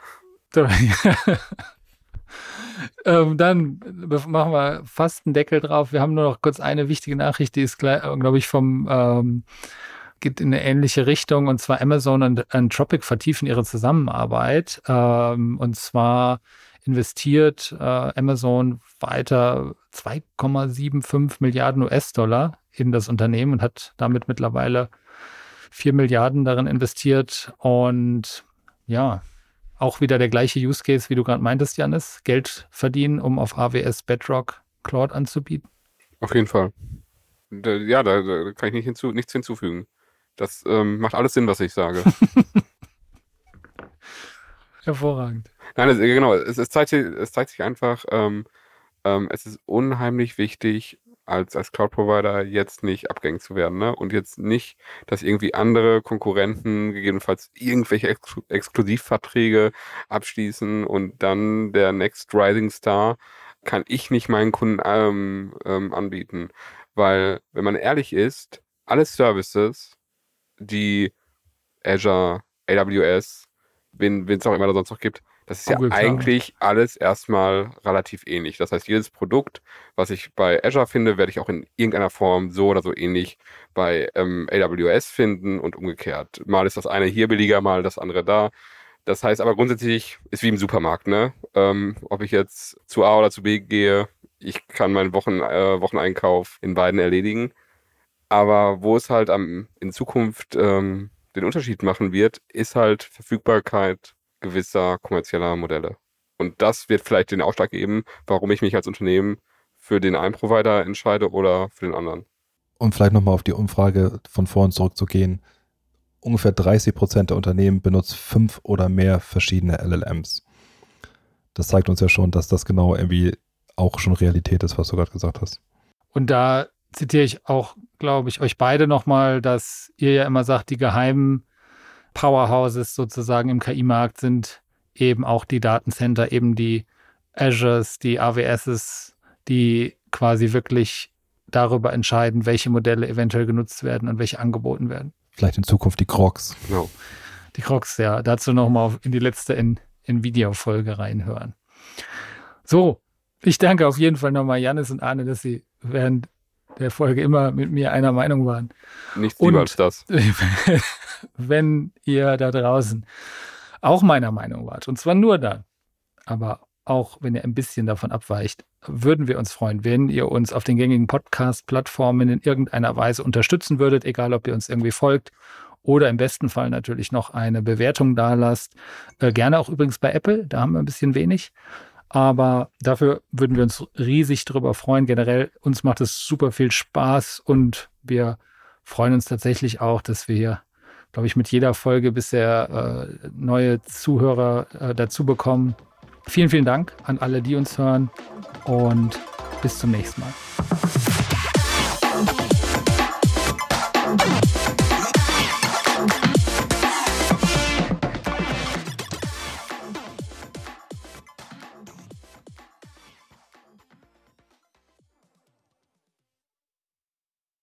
Dann machen wir fast einen Deckel drauf. Wir haben nur noch kurz eine wichtige Nachricht, die ist, glaube ich, geht in eine ähnliche Richtung. Und zwar Amazon und Anthropic vertiefen ihre Zusammenarbeit. Und zwar investiert Amazon weiter 2,75 Milliarden US-Dollar in das Unternehmen und hat damit mittlerweile 4 Milliarden darin investiert. Und ja, auch wieder der gleiche Use Case, wie du gerade meintest, Jannis. Geld verdienen, um auf AWS Bedrock Cloud anzubieten. Auf jeden Fall. Da kann ich nichts hinzufügen. Das macht alles Sinn, was ich sage. Hervorragend. Nein, genau. Es zeigt sich einfach, es ist unheimlich wichtig, als Cloud-Provider jetzt nicht abgängig zu werden, ne? Und jetzt nicht, dass irgendwie andere Konkurrenten gegebenenfalls irgendwelche Exklusivverträge abschließen und dann der Next Rising Star kann ich nicht meinen Kunden anbieten. Weil, wenn man ehrlich ist, alle Services, die Azure, AWS, wen es auch immer da sonst noch gibt, das ist ja eigentlich alles erstmal relativ ähnlich. Das heißt, jedes Produkt, was ich bei Azure finde, werde ich auch in irgendeiner Form so oder so ähnlich bei AWS finden und umgekehrt. Mal ist das eine hier billiger, mal das andere da. Das heißt aber grundsätzlich, ist wie im Supermarkt, ne? Ob ich jetzt zu A oder zu B gehe, ich kann meinen Wocheneinkauf in beiden erledigen. Aber wo es halt in Zukunft den Unterschied machen wird, ist halt Verfügbarkeit gewisser kommerzieller Modelle. Und das wird vielleicht den Ausschlag geben, warum ich mich als Unternehmen für den einen Provider entscheide oder für den anderen. Um vielleicht nochmal auf die Umfrage von vorhin zurückzugehen. Ungefähr 30% der Unternehmen benutzen 5 oder mehr verschiedene LLMs. Das zeigt uns ja schon, dass das genau irgendwie auch schon Realität ist, was du gerade gesagt hast. Und da zitiere ich auch, glaube ich, euch beide nochmal, dass ihr ja immer sagt, die geheimen Powerhouses sozusagen im KI-Markt sind eben auch die Datencenter, eben die Azures, die AWSs, die quasi wirklich darüber entscheiden, welche Modelle eventuell genutzt werden und welche angeboten werden. Vielleicht in Zukunft die Crocs. Genau. Die Crocs, ja. Dazu nochmal in die letzte Nvidia-Folge reinhören. So, ich danke auf jeden Fall nochmal Jannis und Arne, dass sie während der Folge immer mit mir einer Meinung waren. Nichts lieber als das. Wenn ihr da draußen auch meiner Meinung wart, und zwar nur dann, aber auch wenn ihr ein bisschen davon abweicht, würden wir uns freuen, wenn ihr uns auf den gängigen Podcast-Plattformen in irgendeiner Weise unterstützen würdet, egal ob ihr uns irgendwie folgt oder im besten Fall natürlich noch eine Bewertung dalasst. Gerne auch übrigens bei Apple, da haben wir ein bisschen wenig. Aber dafür würden wir uns riesig drüber freuen. Generell, uns macht es super viel Spaß und wir freuen uns tatsächlich auch, dass wir hier, glaube ich, mit jeder Folge bisher neue Zuhörer dazu bekommen. Vielen, vielen Dank an alle, die uns hören und bis zum nächsten Mal.